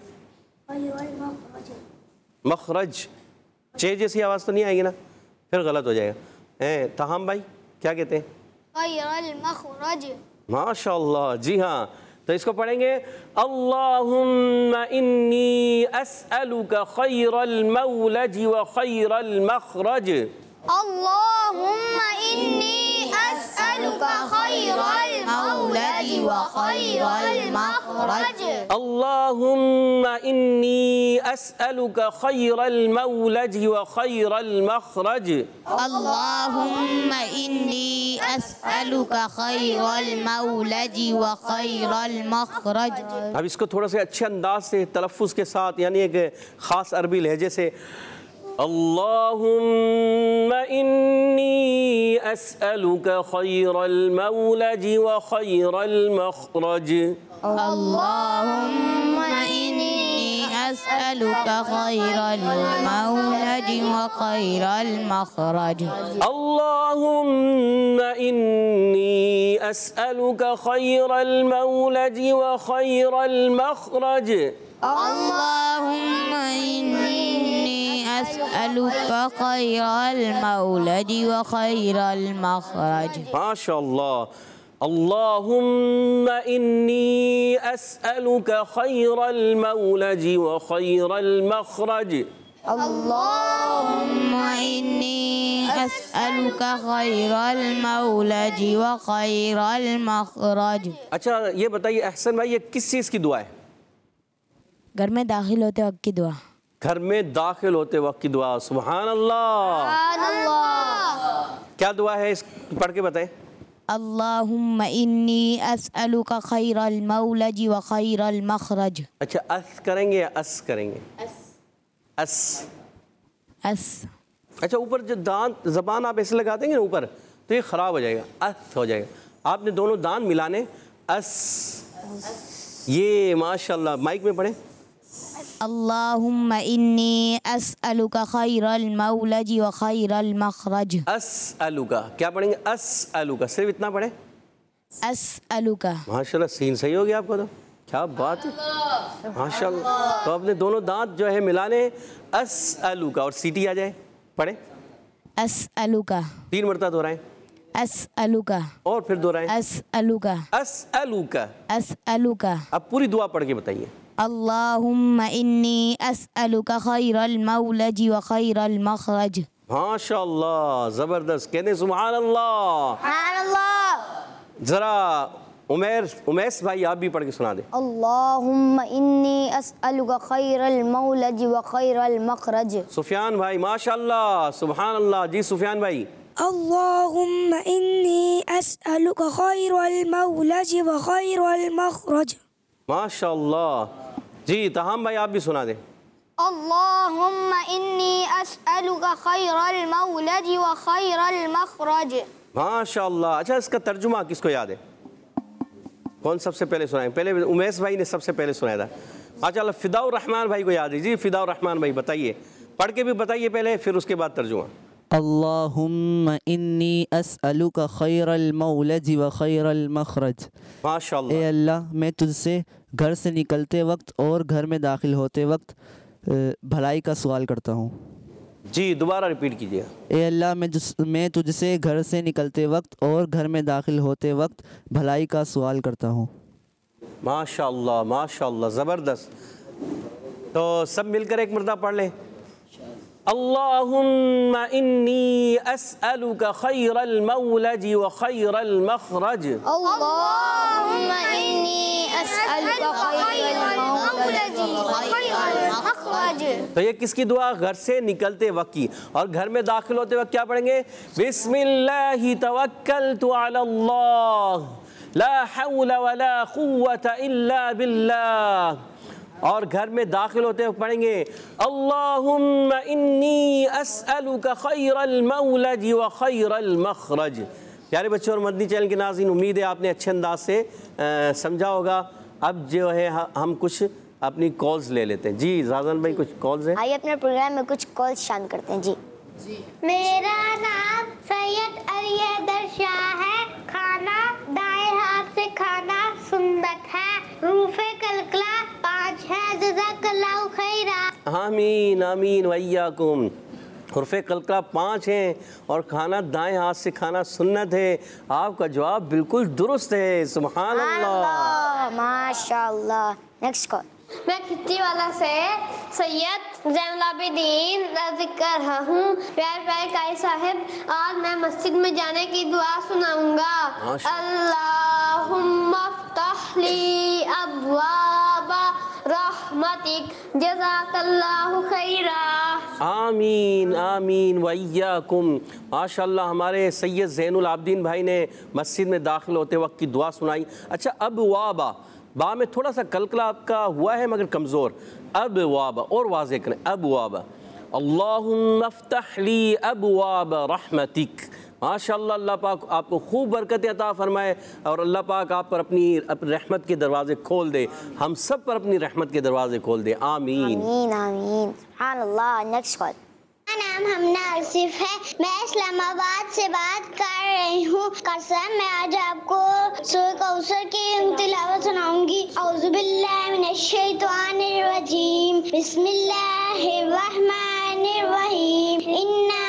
مخرج، چے جیسی آواز تو نہیں آئے گی نا، پھر غلط ہو جائے گا۔ تاہم بھائی کیا کہتے ہیں؟ خیر المخرج، ماشاءاللہ، جی ہاں، تو اس کو پڑھیں گے اللہم انی اسألک خیر المولج و خیر المخرج، اللہم انی اسألک خیر المولج و خیر المخرج، اللہم انی اسألک خیر المولج و خیر المخرج، اللہم انی اسألک خیر المولج و خیر المخرج۔ اب اس کو تھوڑا سے اچھے انداز سے تلفظ کے ساتھ، یعنی ایک خاص عربی لہجے سے، اللہم انی اسألک خیر المولج و خیر المخرج، اللہم انی اسألک خیر المولج و خیر المخرج، اللہم انی اسألک خیر المولج و خیر المخرج، اللہم انی اسألک خیر المولج و خیر المخرج۔ ماشاءاللہ، اللہم انی اسألک خیر المولج و خیر المخرج، اللہم انی اسألک خیر المولج و خیر المخرج۔ اچھا یہ بتائیے احسن بھائی، یہ کس چیز کی دعا ہے؟ گھر میں داخل ہوتے وقت کی دعا۔ گھر میں داخل ہوتے وقت کی دعا۔ سبحان اللہ، سبحان اللہ۔ کیا دعا ہے؟ اس پڑھ کے بتائیں۔ اللہم انی اسألک خیر المولج و خیر المخرج۔ اچھا اس کریں گے یا اس کریں گے؟ اس۔ اس۔ اچھا اوپر جو دانت زبان آپ ایسے لگاتے ہیں نا اوپر تو یہ خراب ہو جائے گا، اس ہو جائے گا، آپ نے دونوں دانت ملانے، اس، یہ ماشاءاللہ مائک میں پڑھیں. اللہم انی اسألک خیر المولج و خیر المخرج. اسألک کیا پڑھیں گے؟ اسألک صرف اتنا پڑھیں. اسألک. ماشاءاللہ سین صحیح ہو گیا آپ کو تو. کیا بات ہے ماشاءاللہ. تو اپنے دونوں دانت جو ہے ملانے. اسألک اور سیٹی آ جائے. پڑھیں. اسألک. 3 مرتبہ دہرائیں. اسألک. اور پھر دہرائیں. اسألک. اسألک. اسألک. اب پوری دعا پڑھ کے بتائیے. اللہم انی اسألک خیر المولج و خیر المخرج. ماشاءاللہ زبردست. کہتے ہیں سبحان اللہ. سبحان اللہ. ذرا امیس بھائی آپ بھی پڑھ کے سنا دیں. اللہم انی اسألک خیر المولج و خیر المخرج. سفیان بھائی ماشاءاللہ سبحان اللہ. جی سفیان بھائی. اللہم انی اسألک خیر المولج و خیر المخرج. ماشاءاللہ. جی تہام بھائی آپ بھی سنا دیں. اللہم انی اسألک خیر المولج و خیر المخرج. ماشاءاللہ. اچھا اس کا ترجمہ کس کو یاد ہے؟ کون سب سے پہلے سنائیں؟ پہلے امیس بھائی نے سب سے پہلے سنایا تھا. ماشاءاللہ فداء الرحمن بھائی کو یاد ہے. جی فداء الرحمن بھائی بتائیے. پڑھ کے بھی بتائیے پہلے پھر اس کے بعد ترجمہ. اللہم انی اسألک خیر المولج و خیر المخرج. ماشاءاللہ. اے اللہ میں تجھ سے گھر سے نکلتے وقت اور گھر میں داخل ہوتے وقت بھلائی کا سوال کرتا ہوں. جی دوبارہ ریپیٹ کیجیے. اے اللہ میں تجھ سے گھر سے نکلتے وقت اور گھر میں داخل ہوتے وقت بھلائی کا سوال کرتا ہوں. ماشاءاللہ ماشاءاللہ زبردست. تو سب مل کر ایک مرتبہ پڑھ لیں. اللہم انی اسألک خیر المولج و خیر المخرج. اللہم انی اسألک خیر المولج و خیر المخرج. تو یہ کس کی دعا؟ گھر سے نکلتے وقت کی. اور گھر میں داخل ہوتے وقت کیا پڑھیں گے؟ بسم اللہ توکلت علی اللہ لا حول ولا قوة الا باللہ. اور گھر میں داخل ہوتے ہوئے پڑھیں گے اللہم انی اسألک خیر المولج و خیر المخرج. پیارے بچوں اور مدنی چینل کے ناظرین امید ہے آپ نے اچھے انداز سے سمجھا ہوگا. اب جو ہے ہم کچھ اپنی کالز لے لیتے ہیں. جی زازن بھائی کچھ کالز ہیں. آئیے اپنے پروگرام میں کچھ کالز شامل کرتے ہیں. جی میرا نام سید علی حیدر شاہ ہے. کھانا دائیں ہاتھ سے کھانا سنت ہے. روف کلکلا 5 ہے. جزاک اللہ خیرا. آمین آمین وإیاکم. حرف قلقلہ 5 ہیں اور کھانا دائیں ہاتھ سے کھانا سنت ہے. آپ کا جواب بالکل درست ہے. سبحان اللہ ماشاءاللہ. Next call. میں کھچی والا سے سید زین العابدین ذکر کر رہا ہوں. پیارے پیارے قاری صاحب آج میں مسجد میں جانے کی دعا سناؤں گا. اللہم افتح لی ابواب رحمتک جزاک اللہ خیرا. آمین آمین وإیاکم. ماشاءاللہ ہمارے سید زین العابدین بھائی نے مسجد میں داخل ہوتے وقت کی دعا سنائی. اچھا ابوابا با میں تھوڑا سا قلقلہ آپ کا ہوا ہے مگر کمزور. ابوابا اور واضح کریں. ابوابا. اللہم افتح لی ابواب رحمتک. ماشاءاللہ اللہ پاک آپ کو خوب برکت عطا فرمائے اور اللہ پاک آپ پر اپنی رحمت کے دروازے کھول دے. ہم سب پر اپنی رحمت کے دروازے کھول دے. آمین آمین آمین. سبحان اللہ. Next call. میرا نام حمنا آصف ہے. میں اسلام آباد سے بات کر رہی ہوں. قسم میں آج آپ کو سورہ کوثر کی تلاوت سناؤں گی. اعوذ باللہ من الشیطان الرجیم. بسم اللہ الرحمن الرحیم. انا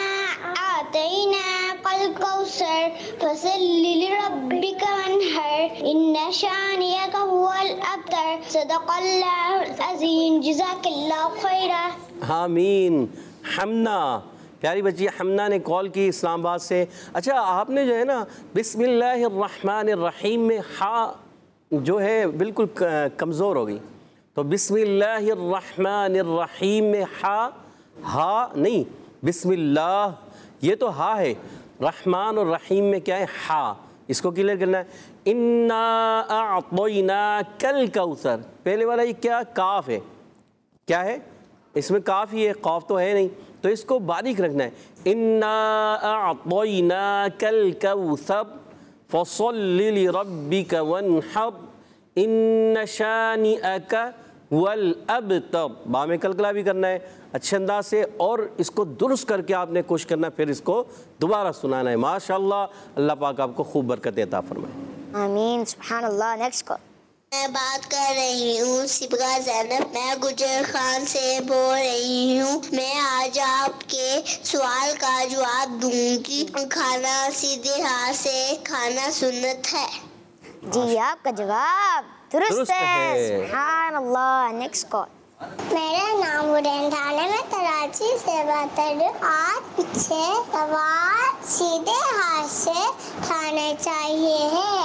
اعطیناک الکوثر فصل لربک وانحر ان شانئک هو الابتر. صدق اللہ العظیم. جزاک اللہ خیرا. آمین. حمنا پیاری بچی حمنا نے کال کی اسلام آباد سے. اچھا آپ نے جو ہے نا بسم اللہ الرحمن الرحیم میں ہا جو ہے بالکل کمزور ہو گئی. تو بسم اللہ الرحمن الرحیم میں ہا نہیں. بسم اللہ یہ تو ہا ہے. رحمان الرحیم میں کیا ہے؟ ہا. اس کو کلیئر کرنا ہے. انا اعطیناک الکوثر. پہلے والا یہ کیا کاف ہے؟ کیا ہے؟ اس میں کاف ہی ہے قاف تو ہے نہیں. تو اس کو باریک رکھنا ہے. انا اعطیناک الکوثر فصل لربک وانحر ان شانئک والابتر، با میں قلقلہ بھی کرنا ہے اچھے انداز سے، اور اس کو درست کر کے آپ نے کوشش کرنا ہے، پھر اس کو دوبارہ سنانا ہے۔ ماشاءاللہ، اللہ پاک آپ کو خوب برکت عطا فرمائے۔ آمین، سبحان اللہ۔ Next call. میں بات کر رہی ہوں سبغہ زینب، میں گجر خان سے بول رہی ہوں۔ میں آج آپ کے سوال کا جواب دوں گی۔ کھانا سیدھے ہاتھ سے کھانا سنت ہے۔ جی آپ کا جواب درست ہے، سبحان اللہ۔ Next call. میرا نام ورین ڈھال ہے، میں کراچی سے بات کر رہی ہوں۔ آج پیچھے سوال سیدھے ہاتھ سے کھانا چاہیے ہے۔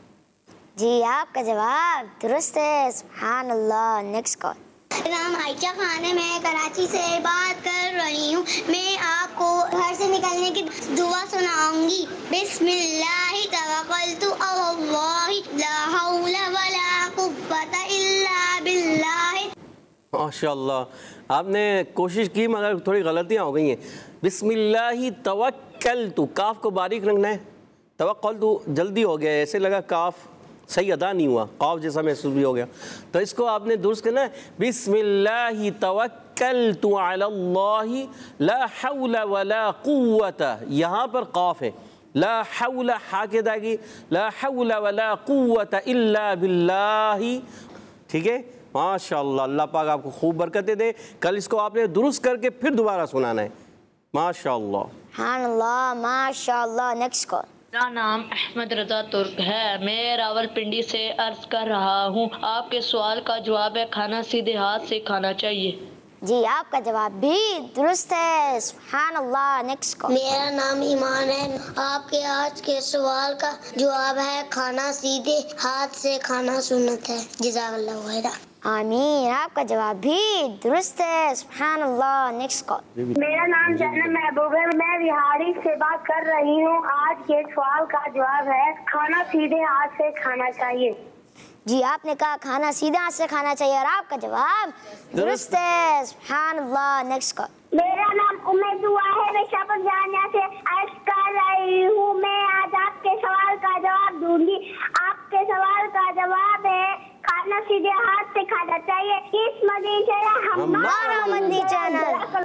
جی آپ کا جواب درست ہے، سبحان اللہ۔ Next call. میرا نام عائشہ خان ہے، میں کراچی سے بات کر رہی ہوں۔ میں آپ کو گھر سے نکلنے کی دعا سناؤں گی۔ بسم اللہ توکلت علی اللہ لا حول ولا قوۃ الا باللہ۔ ماشاءاللہ، آپ نے کوشش کی مگر تھوڑی غلطیاں ہو گئی ہیں۔ بسم اللہ توکلت، کاف کو باریک رکھنا ہے۔ توکلت جلدی ہو گیا، ایسے لگا کاف صحیح ادا نہیں ہوا، قاف جیسا محسوس بھی ہو گیا، تو اس کو آپ نے درست کرنا ہے۔ بسم اللہ توکلت علی اللہ لا حول ولا قوت، یہاں پر قاف ہے، لا حول ہا کے ادا کی، لا حول ولا قوت الا باللہ، ٹھیک ہے؟ ماشاءاللہ، اللہ پاک آپ کو خوب برکتیں دے۔ کل اس کو آپ نے درست کر کے پھر دوبارہ سنانا ہے۔ ماشاءاللہ، سبحان اللہ، ماشاءاللہ۔ Next call. میرا نام احمد رضا ترک ہے، میں راول پنڈی سے عرض کر رہا ہوں۔ آپ کے سوال کا جواب ہے کھانا سیدھے ہاتھ سے کھانا چاہیے۔ جی آپ کا جواب بھی درست ہے، سبحان اللہ۔ Next call. میرا نام ایمان ہے، آپ کے آج کے سوال کا جواب ہے کھانا سیدھے ہاتھ سے کھانا سنت ہے۔ جزاک اللہ خیرا۔ آمین، آپ کا جواب بھی درست ہے، سبحان اللہ۔ Next call. میرا نام جنم محبوب ہے، میں بہاری سے بات کر رہی ہوں۔ آج کے سوال کا جواب ہے کھانا سیدھے ہاتھ سے کھانا چاہیے۔ جی آپ نے کہا کھانا سیدھے ہاتھ سے کھانا چاہیے، اور آپ کا جواب درست ہے، سبحان اللہ۔ Next call. میرا نام امید دعا ہے، میں شاپور جامعہ سے عرض کر رہی ہوں۔ میں آج آپ کے سوال کا جواب دوں گی۔ آپ کے سوال کا جواب ہے کھانا سیدھے ہاتھ سے کھانا چاہیے۔ اس مدنی چینل ہمارا مدنی چینل۔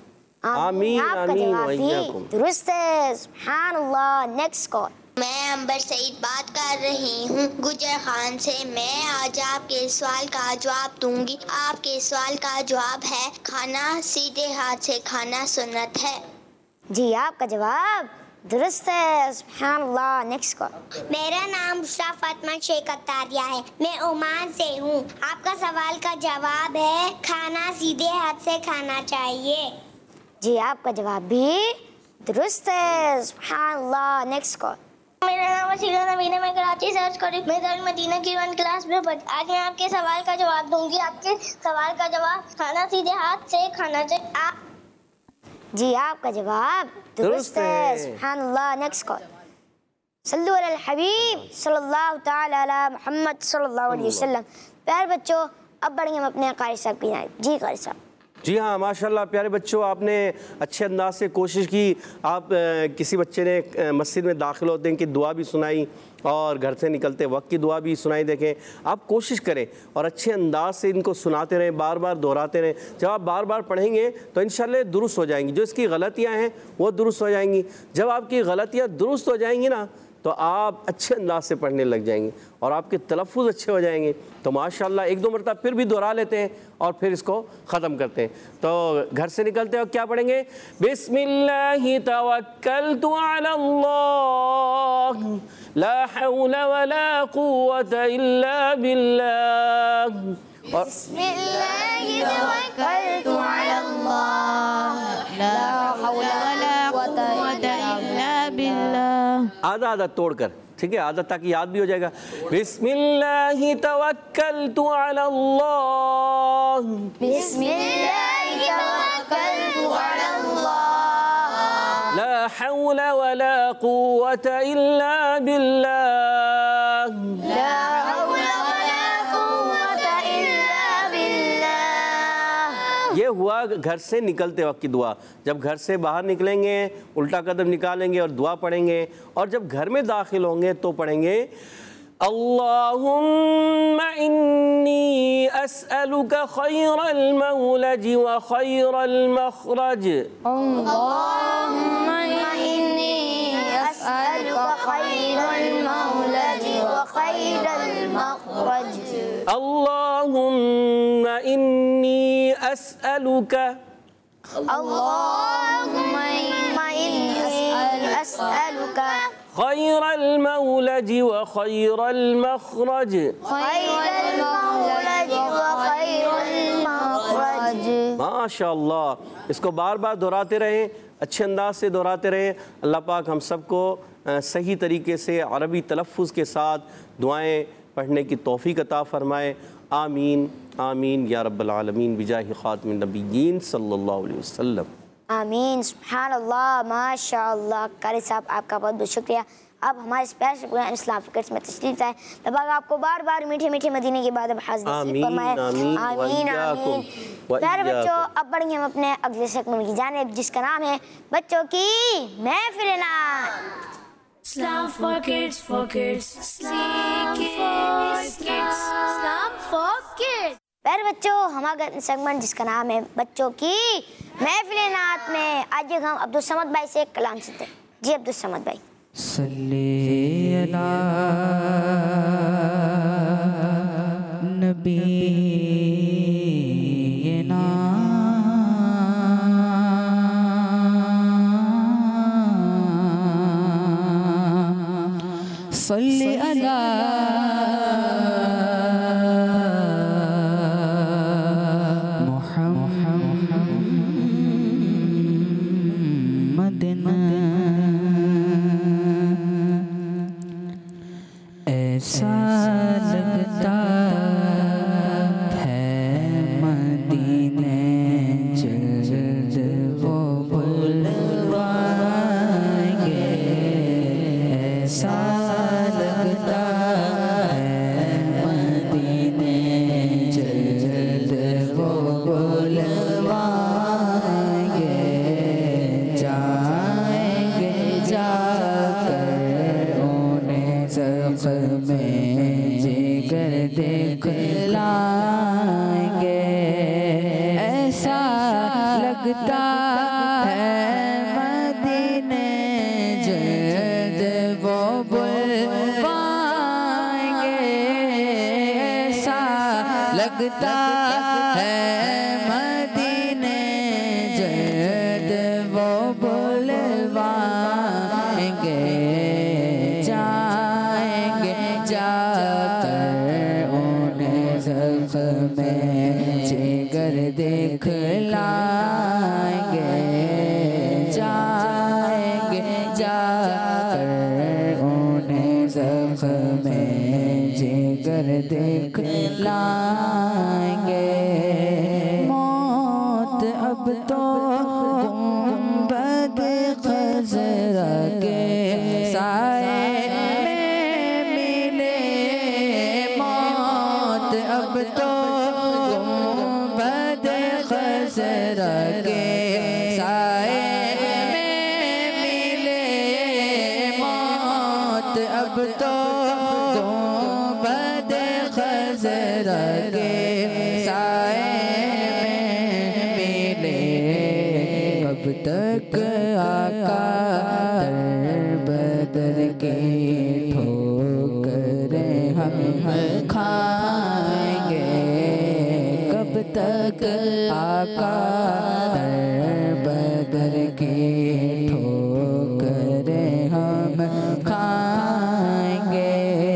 آمین، آپ کا آمین، جواب بھی وإياكم۔ درست ہے، سبحان اللہ۔ Next call. میں امبر سعید بات کر رہی ہوں گجر خان سے۔ میں آج آپ کے سوال کا جواب دوں گی۔ آپ کے سوال کا جواب ہے کھانا سیدھے ہاتھ سے کھانا سنت ہے۔ جی آپ کا جواب درست ہے، سبحان اللہ۔ Next call. میرا نام بشرا فاطمہ شیخ اتاریہ ہے، میں عمان سے ہوں۔ آپ کا سوال کا جواب ہے کھانا سیدھے ہاتھ سے کھانا چاہیے۔ جی آپ کا جواب بھی درست ہے، سبحان اللہ۔ Next call. میرا نام وسیلہ نوین ہے، میں کراچی سے عرض کری، میں دار مدینہ کی 1 کلاس میں آج میں آپ کے سوال کا جواب دوں گی۔ آپ کے سوال کا جواب کھانا سیدھے ہاتھ سے کھانا چاہیے۔ جی آپ کا جواب درست ہے، سبحان اللہ۔ Next call. صلو علی الحبیب صلی اللہ تعالی علی محمد صلی اللہ علیہ وسلم۔ پیارے بچوں، اب بڑھیں گے ہم اپنے قاری صاحب کی جانب۔ جی قاری صاحب۔ جی ہاں، ماشاءاللہ پیارے بچوں، آپ نے اچھے انداز سے کوشش کی۔ آپ کسی بچے نے مسجد میں داخل ہوتے ہیں کہ دعا بھی سنائی، اور گھر سے نکلتے وقت کی دعا بھی سنائی۔ دیکھیں، آپ کوشش کریں اور اچھے انداز سے ان کو سناتے رہیں، بار بار دہراتے رہیں۔ جب آپ بار بار پڑھیں گے تو انشاءاللہ درست ہو جائیں گی، جو اس کی غلطیاں ہیں وہ درست ہو جائیں گی۔ جب آپ کی غلطیاں درست ہو جائیں گی نا تو آپ اچھے انداز سے پڑھنے لگ جائیں گے اور آپ کے تلفظ اچھے ہو جائیں گے۔ تو ماشاءاللہ 1-2 مرتبہ پھر بھی دہرا لیتے ہیں اور پھر اس کو ختم کرتے ہیں۔ تو گھر سے نکلتے ہیں اور کیا پڑھیں گے؟ بسم اللہ توکلت علی اللہ لا حول ولا قوت الا باللہ۔ بسم اللہ توکلت علی اللہ لا حول ولا قوت الا باللہ۔ آدھا توڑ کر، ٹھیک ہے، آدھا تاکہ یاد بھی ہو جائے گا۔ بسم اللہ توکلت علی اللہ بسم اللہ توکلت علی اللہ لا حول ولا قوت الا باللہ لا حول ولا قوت الا باللہ۔ یہ ہوا گھر سے نکلتے وقت کی دعا۔ جب گھر سے باہر نکلیں گے الٹا قدم نکالیں گے اور دعا پڑھیں گے، اور جب گھر میں داخل ہوں گے تو پڑھیں گے اللهم إني أسألك خير المولج وخير المخرج. اللهم إني أسألك خير المولج وخير المخرج. اللهم إني أسألك اللهم إني أسألك خير المولج وخير المخرج. خير المولج وخير المخرج. ماشاء اللہ، اس کو بار بار دہراتے رہیں، اچھے انداز سے دہراتے رہیں. اللہ پاک ہم سب کو صحیح طریقے سے عربی تلفظ کے ساتھ دعائیں پڑھنے کی توفیق عطا فرمائے. آمین آمین یا رب العالمین بجاہ خاتم النبیین صلی اللہ علیہ وسلم. آمین. سبحان اللہ، ماشاء اللہ. قاری صاحب آپ کا بہت بہت شکریہ. اب ہمارے اسپیشل پروگرام اسلام فکرس میں تشریف لائے. تبارک آپ کو بار بار میٹھے میٹھے مدینے کی بات اب حاضر نصیب فرمائے. آمین آمین آمین. پیارے بچوں، اب بڑھیں گے ہم اپنے اگلے سیگمنٹ کی جانب جس کا نام ہے بچوں کی محفل نعت. Islam for kids, for kids. Islam for kids. Islam for kids. پیارے بچوں، ہمارا سیگمنٹ جس کا نام ہے بچوں کی محفل نعت میں آج ہم عبدالصمد بھائی سے ایک کلام سنتے ہیں. جی عبدالصمد بھائی. صلی علی نبینا صلی علی ایسا لگتا ہے مدینے جلد وہ بلوائیں گے. ایسا لگتا ہے مدینے جلد وہ بلوائیں گے. جائیں گے جا کر انہیں زخم میں جگر دکھلائیں گے. ایسا لگتا ہے مدینے جلد وہ بلوائیں گے. ایسا لگتا ہے مدینے جلد وہ بلوائیں گے. جائیں گے جا کر انہیں زخم میں جگر دکھلائیں گے. جائیں گے جا کر انہیں زخم میں جگر دکھلائیں گے. موت اب تو گنبد خضرا کے سائے میں ملے. موت اب تو گنبد خضرا کے سائے میں ملے. موت اب تو گنبد خضرا کے سائے میں ملے. کب تک آقا در بدر کی ٹھوکریں ہم کھائیں گے. کب تک آقا در بدر کی ٹھوکریں ہم کھائیں گے.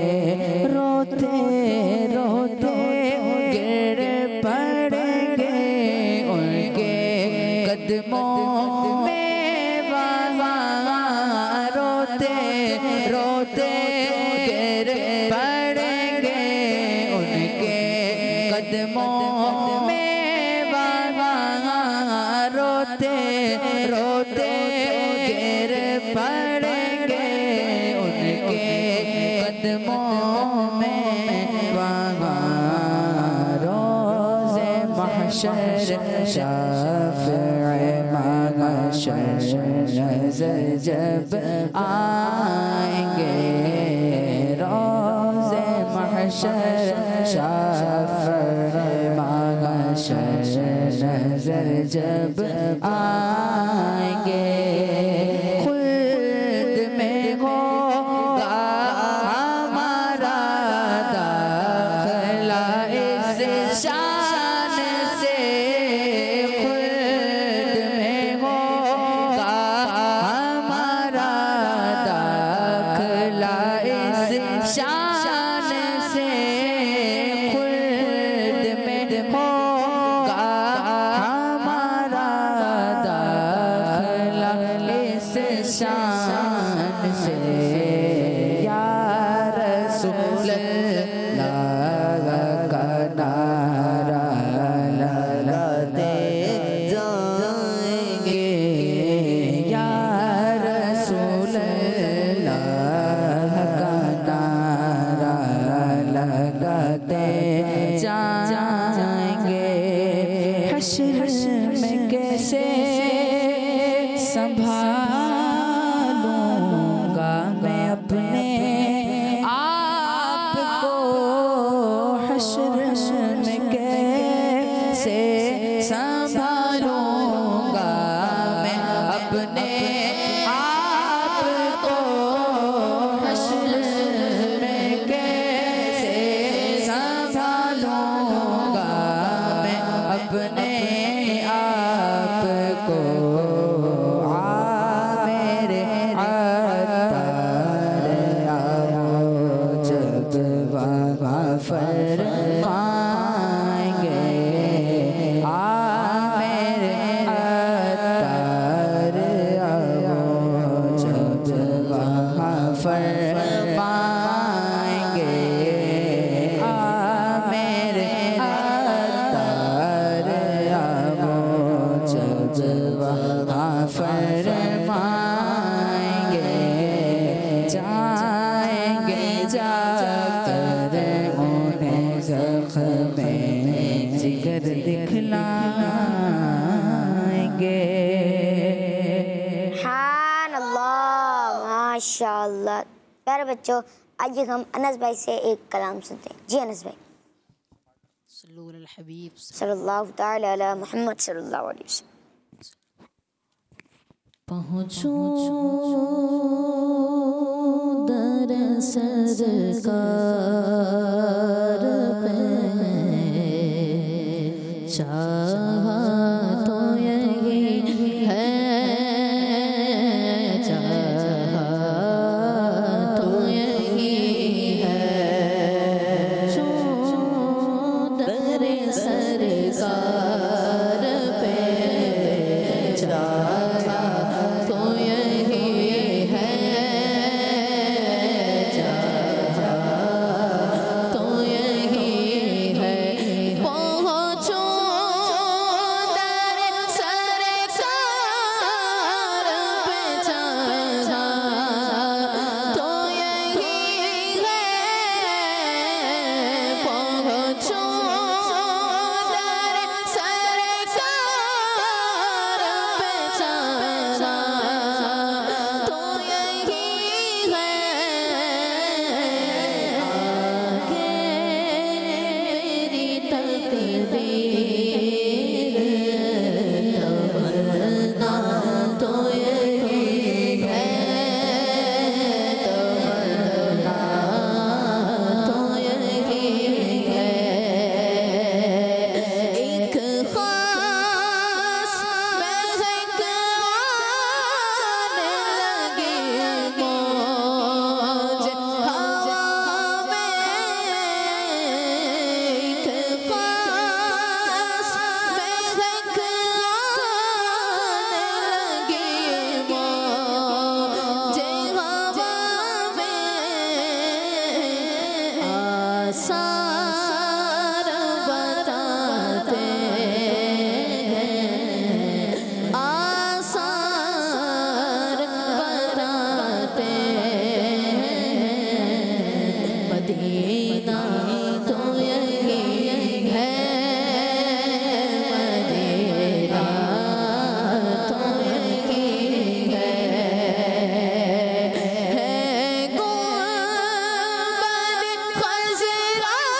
روتے روتے گر پڑیں گے ان کے قدموں میں وہاں. روتے روتے گر پڑیں گے ان کے قدموں میں وہاں. روتے روتے گر پڑیں گے ان کے قدموں میں وہاں. روز محشر شافع محشر جب آئیں گے. روز शान से खुल्द में होगा हमारा दाखिला इस शान से या रसूल अल्लाह का नारा लगाते जाएंगे या रसूल अल्लाह का नारा लगाते जाएंगे। हश्र में कैसे संभालूंगा मैं अपने आप को, हश्र में कैसे संभालूंगा मैं अपने आप को, हश्र में कैसे संभालूंगा मैं अपने आप को। मेरे अत्तार आओ जब वहाँ फरमाएंगे, मेरे अत्तार आओ जब वहाँ फरमाएंगे, मेरे अत्तार आओ जब वहाँ फरमाएंगे। जाएंगे जाकर उन्हें ज़ख्म-ए जिगर दिखलाएंगे। सुभान अल्लाह, माशाअल्लाह। प्यारे बच्चों, आइए हम अनस भाई से एक कलाम सुनते हैं। जी अनस भाई। सल्लल्लाहु अलैहि हबीब सल्लल्लाहु ताला अला मुहम्मद सल्लल्लाहु अलैहि वसल्लम। पहुँचूं दर सरकार पे, चाहा तो यही है, चाहा तो यही है, दर सरकार पे, चाहा तो यही है, चाहा तो यही है। पहुँचो दर सरकार पे, चाहा तो यही है, पहुँचो दर सरकार पे, चाहा तो यही है। आगे मेरी तकदीर, तमन्ना तो यही है, तमन्ना तो यही है। एक खास महक आने लगी मौज हवा में, एक खास महक आने लगी मौज हवा में। आसार बताते हैं, आसार बताते हैं, मदीना तो यही है, मदीना तो यही है। गुंबद खज़रा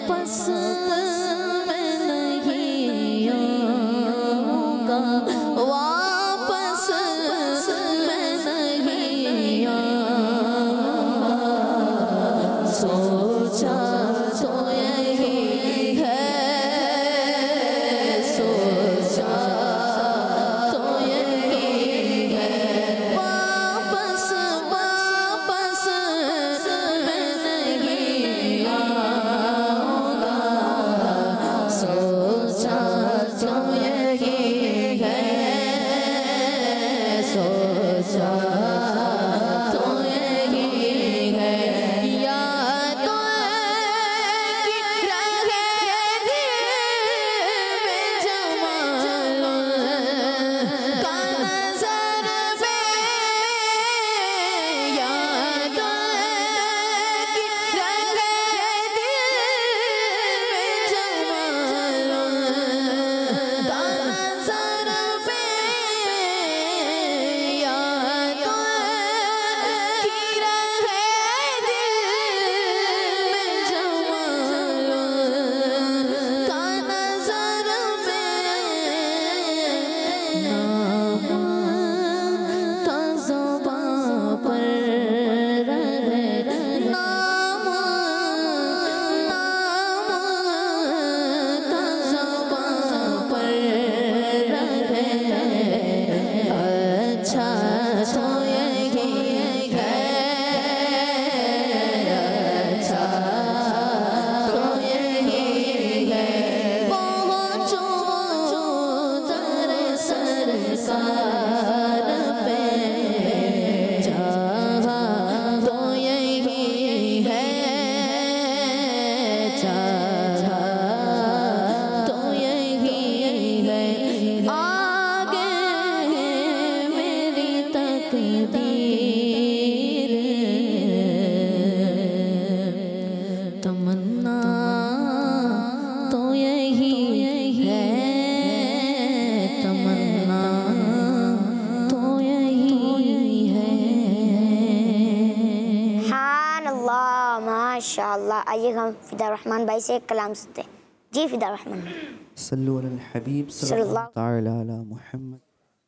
वापस मैं नहीं आऊँगा, वापस मैं नहीं आऊँगा। सोचा तो यही है, सोचा तो यही है, वापस वापस मैं नहीं आऊँगा। सोचा तो यही है, सोचा तो यही है। यादों की रहे दिल में जमाल का नज़र में, यादों की रहे दिल में जमाल का नज़र में, यादों की रहे दिल में जमाल का नज़र में। नाम का ज़ुबां पर रहे, नाम का ज़ुबां पर रहे। अच्छा तो यही है, अच्छा तो यही है, पहुँचो दर सरकार पे, चाहा तो यही है, चाहा तो यही है। आगे है मेरी तकदीर, तमन्ना तो यही है, तमन्ना तो यही है। सुभान अल्लाह, माशाअल्लाह। आइए हम फिदा रहमान भाई से एक कलाम सुनते हैं। जी फिदा रहमान भाई। सल्लु अलल हबीब सल्लल्लाहु तआला अला मुहम्मद।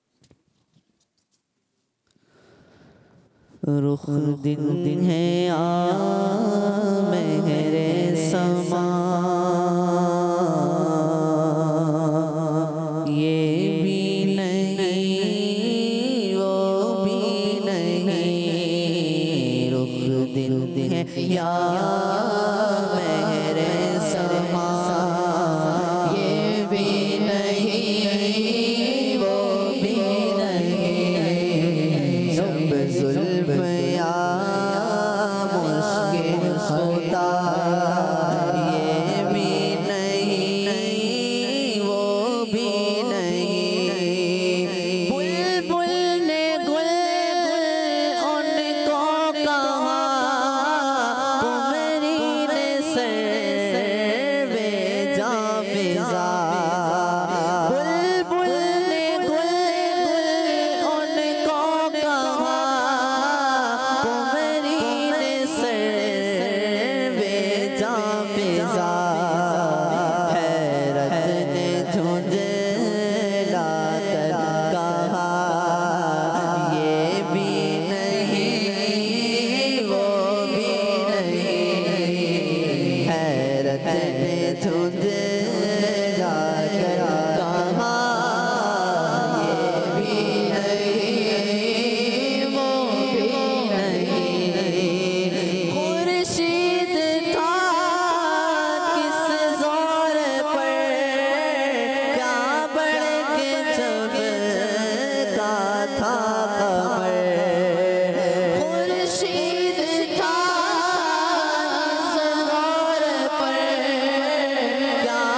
रुख दिन है आ मेरे समा, ये भी नहीं वो भी नहीं। रुख दिन है या मेरे समा, ये भी नहीं वो भी नहीं। जब जुल्फ या मुश्किल होता, ये भी नहीं वो भी नहीं। बुलबुल ने गुल उनको कहा, कुमरी ने सर भेजा भेजा। बुलबुल ने गुल उनको कहा, कुमरी ने सर भेजा भेजा। हैरत ने झुंझला कर कहा, ये भी नहीं वो भी नहीं। हैरत ने झुंझला कर कहा, ये भी नहीं वो भी नहीं। खुर्शीद था किस जोर पर, क्या बढ़ के चमका था कमर। खुर्शीद था किस जोर पर, क्या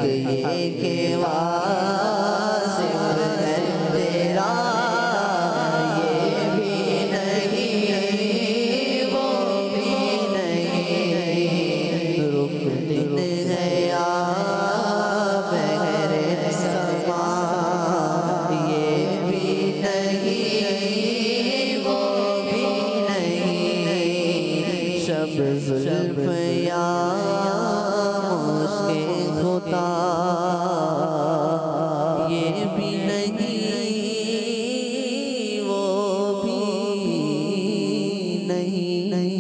یہ کہ واصف ہے تیرا یہ بھی نہیں وہ بھی نہیں رخ دل گیا بغیر سما یہ بھی نہیں وہ بھی نہیں شب زلف یا مشک خدا یہ بھی نہیں وہ بھی نہیں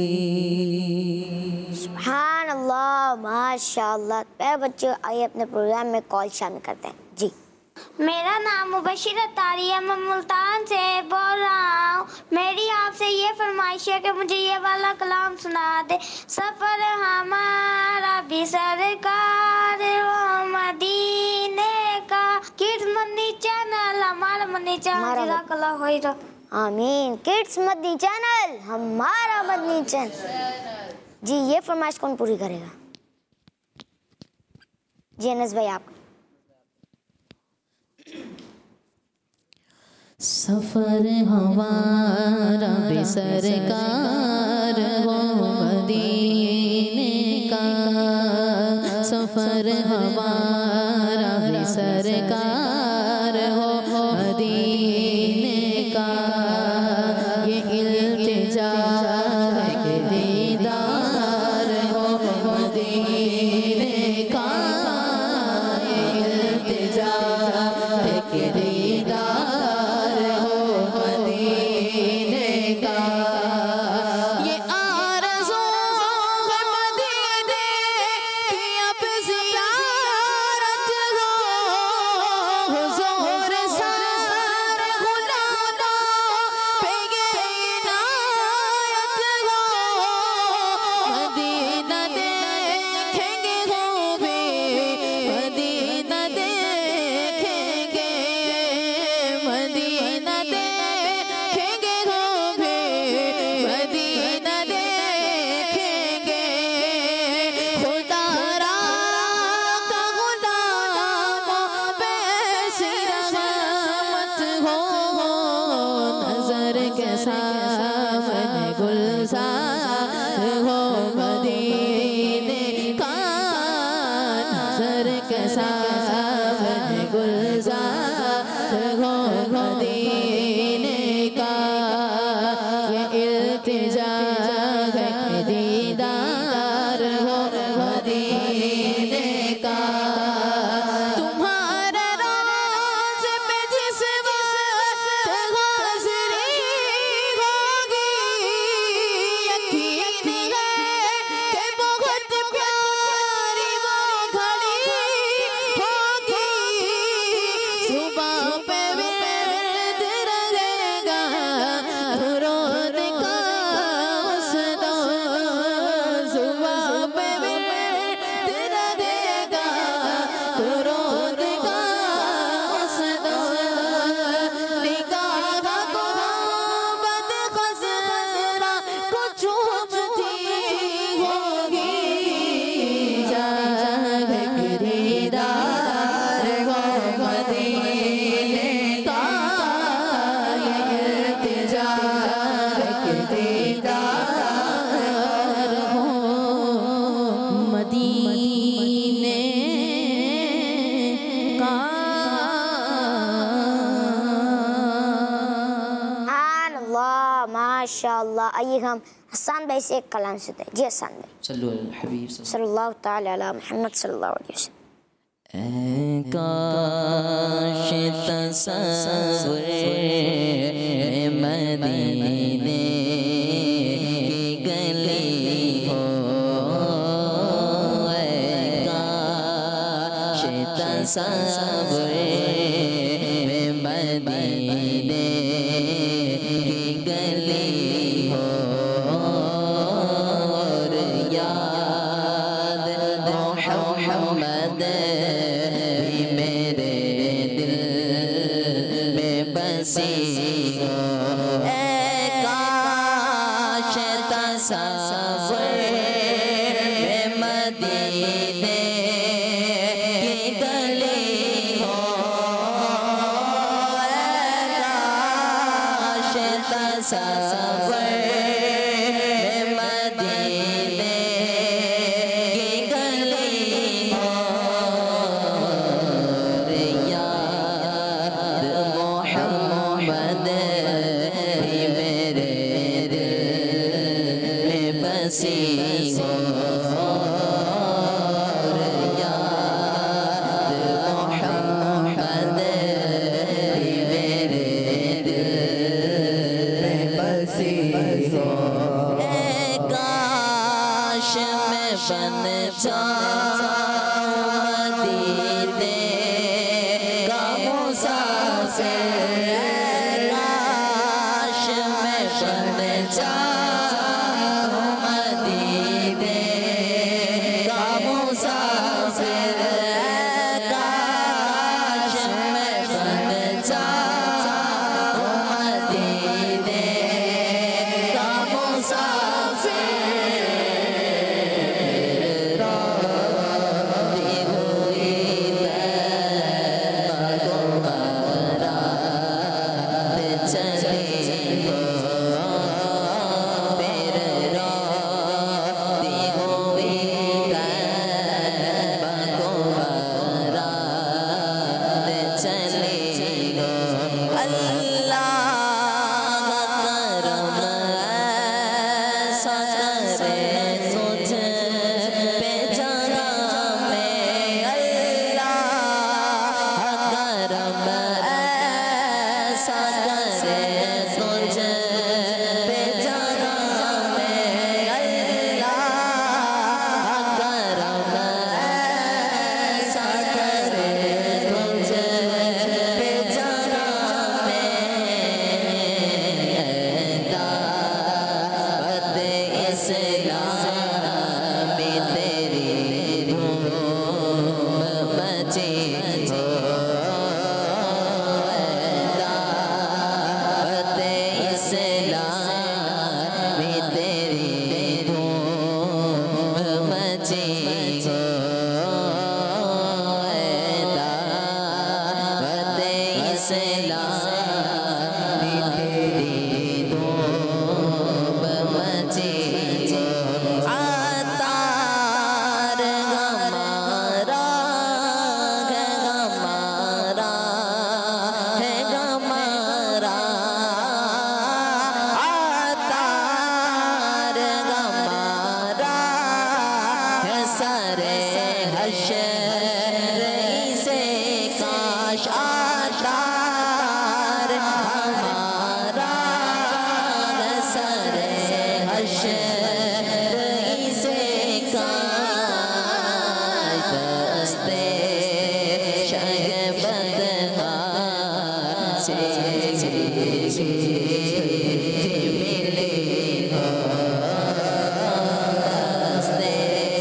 سبحان اللہ ماشاء اللہ. پیارے بچوں آئیے اپنے پروگرام میں کال شامل کرتے ہیں. جی میرا نام مبشر اتاری ہے، میں ملتان سے بول رہا ہوں. میری آپ سے یہ فرمائش ہے کہ مجھے یہ والا کلام سنا دے. سفر ہمارا بھی سرکار وہ مدینے کا. کڈز مدنی چینل ہمارا مدنی چینل جزاک اللہ خیر. آمین. کڈز مدنی چینل ہمارا مدنی چینل. جی یہ فرمائش کون پوری کرے گا؟ جی انس بھائی آپ. سفر ہمارا بھی سرکار ہو مدینے کا. سفر ہمارا بھی سرکار ہو مدینے کا. یہ التجا ہے کہ دیدار ہو مدینے کا. یہ التجا ہے کہ دیدار ہو مدینے کا. یہ آرزو ہے مدینے کی اب زیارت ہو. حضور سار غلاما پہ یہ عنایت ہو. مدینہ دیکھیں گے وہ بھی مدینہ دیکھیں گے. مدینہ دیکھیں گے وہ بھی مدینہ دیکھیں گے. خدا را کا غلام پہ ایسی رحمت ہو. نظر کے سامنے گلزار ہو مدینے کا. نظر کے سامنے گلزار ہو مدینے کا. یہ التجا ہے کہ دیدار ہو مدینے کا. تمہارے راز پہ جس وقت حاضری ہوگی یقین ہے کہ بہت پیاری وہ گھڑی ہوگی. صبح پہ ورد رہے گا درود کا اس دور. صبح پہ ورد رہے گا درود کا اس دور. نگاہ گنبد خضرا کو چومتی ہوگی. جاگ کے دیدار ہو مدینے کا. یہ التجا ہے کہ دیدار ہو مدینے کا. سبحان اللہ ماشاء اللہ. آئیے ہم حسان بھائی سے ایک کلام سنتے ہیں. جی حسان بھائی. صلو علی الحبیب صلی اللہ تعالی علی محمد صلی اللہ علیہ وسلم. اے کاش تصور مدینے کی گلی ہو. اے کاش تصور مدینے کی گلی ہو. اور یاد محمد بھی میرے دل میں بسی ہو. اے کاش تصور مدینے बन जाऊं मदीने का मुसाफिर, काश मैं बन जाऊं मदीने का मुसाफिर, काश मैं बन जाऊं मदीने का मुसाफिर। रोती हुई बारात चली हो, फिर रोती हुई बारात चली हो। अल्लाह करम ऐसा करे तुझ पे जहाँ में, अल्लाह करम ऐसा करे तुझ पे जहाँ में, अल्लाह करम ऐसा करे तुझ पे जहाँ में। दावत इस्लामी तेरी धूम मची हो, दावत इस्लामी तेरी धूम मची हो, दावत इस्लामी तेरी धूम मची हो। आतार हमारा है, हमारा है, हमारा आतार हमारा है, सारे हश्र से काश आतार हमारा है, सारे हश्र से काश दस्ते शहबदहा से मिले हो, दस्ते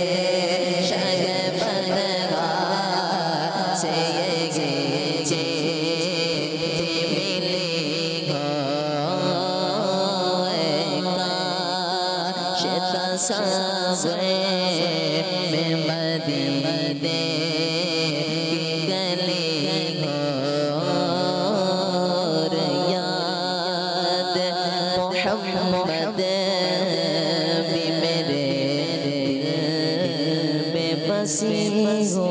शहबदहा से मिले हो। काश तस्वीर में मदीने की गली हो, और याद मोहम्मद भी मेरे दिल में बसी हो।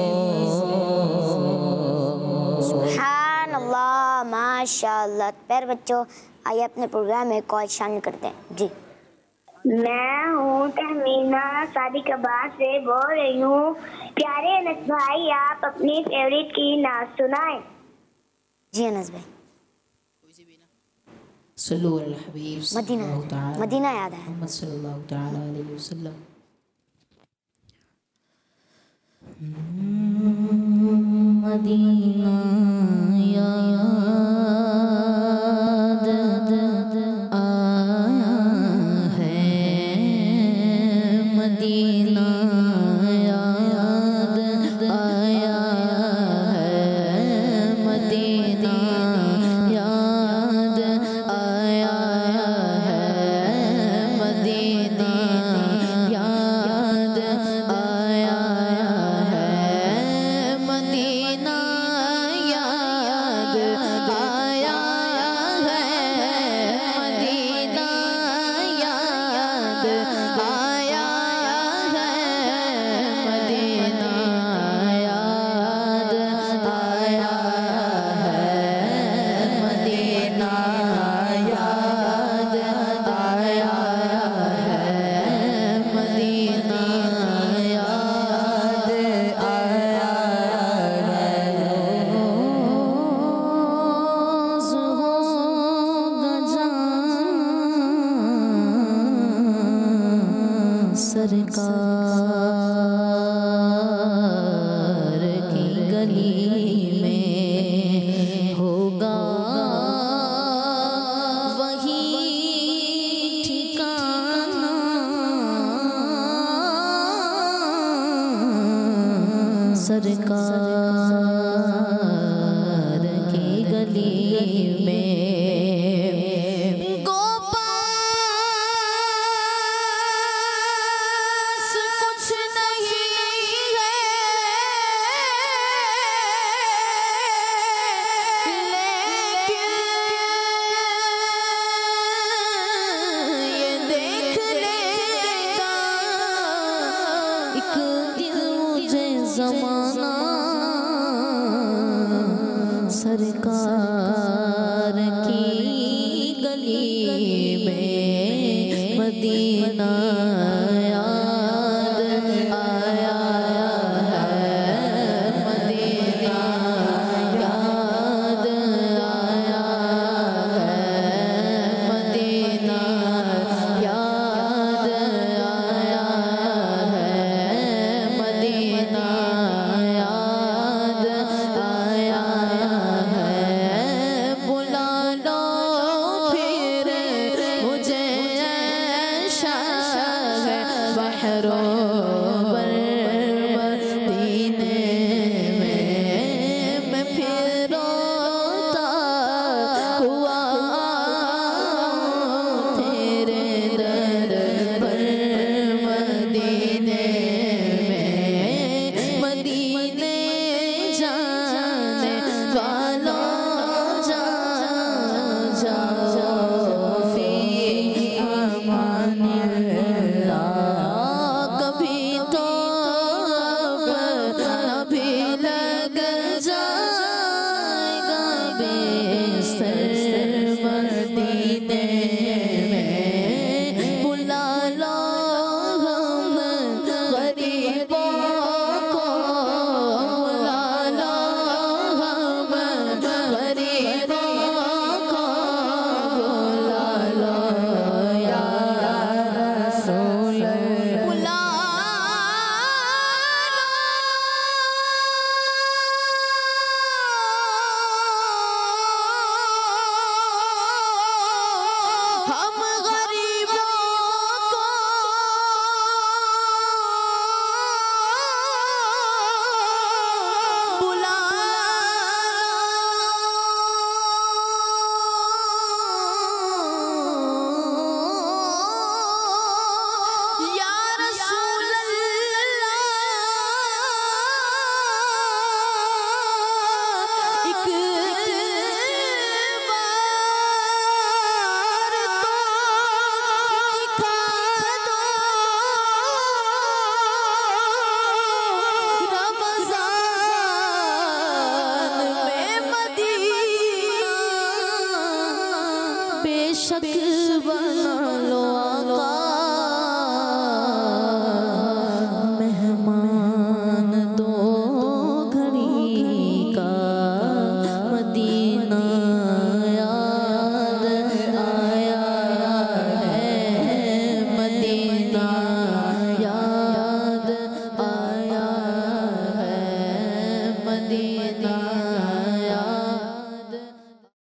सुभान अल्लाह, माशाअल्लाह। प्यारे बच्चों, आइए अपने प्रोग्राम में कॉल शामिल करते हैं जी। मैं हूँ तहमीना सादिकाबाद से बोल रही हूँ। प्यारे अनस भाई, आप अपनी फेवरेट की नात सुनाएं। जी अनस भाई। सल्लल्लाहु अलैहि हबीब मदीना, सल्लल्लाहु ताला मदीना याद है। मोहम्मद सल्लल्लाहु ताला अलैहि वसल्लम। मदीना याद आया है, मदीना याद आया है, मदीना याद आया है, मदीना याद سرکار کی گلی میں زمانہ سرکار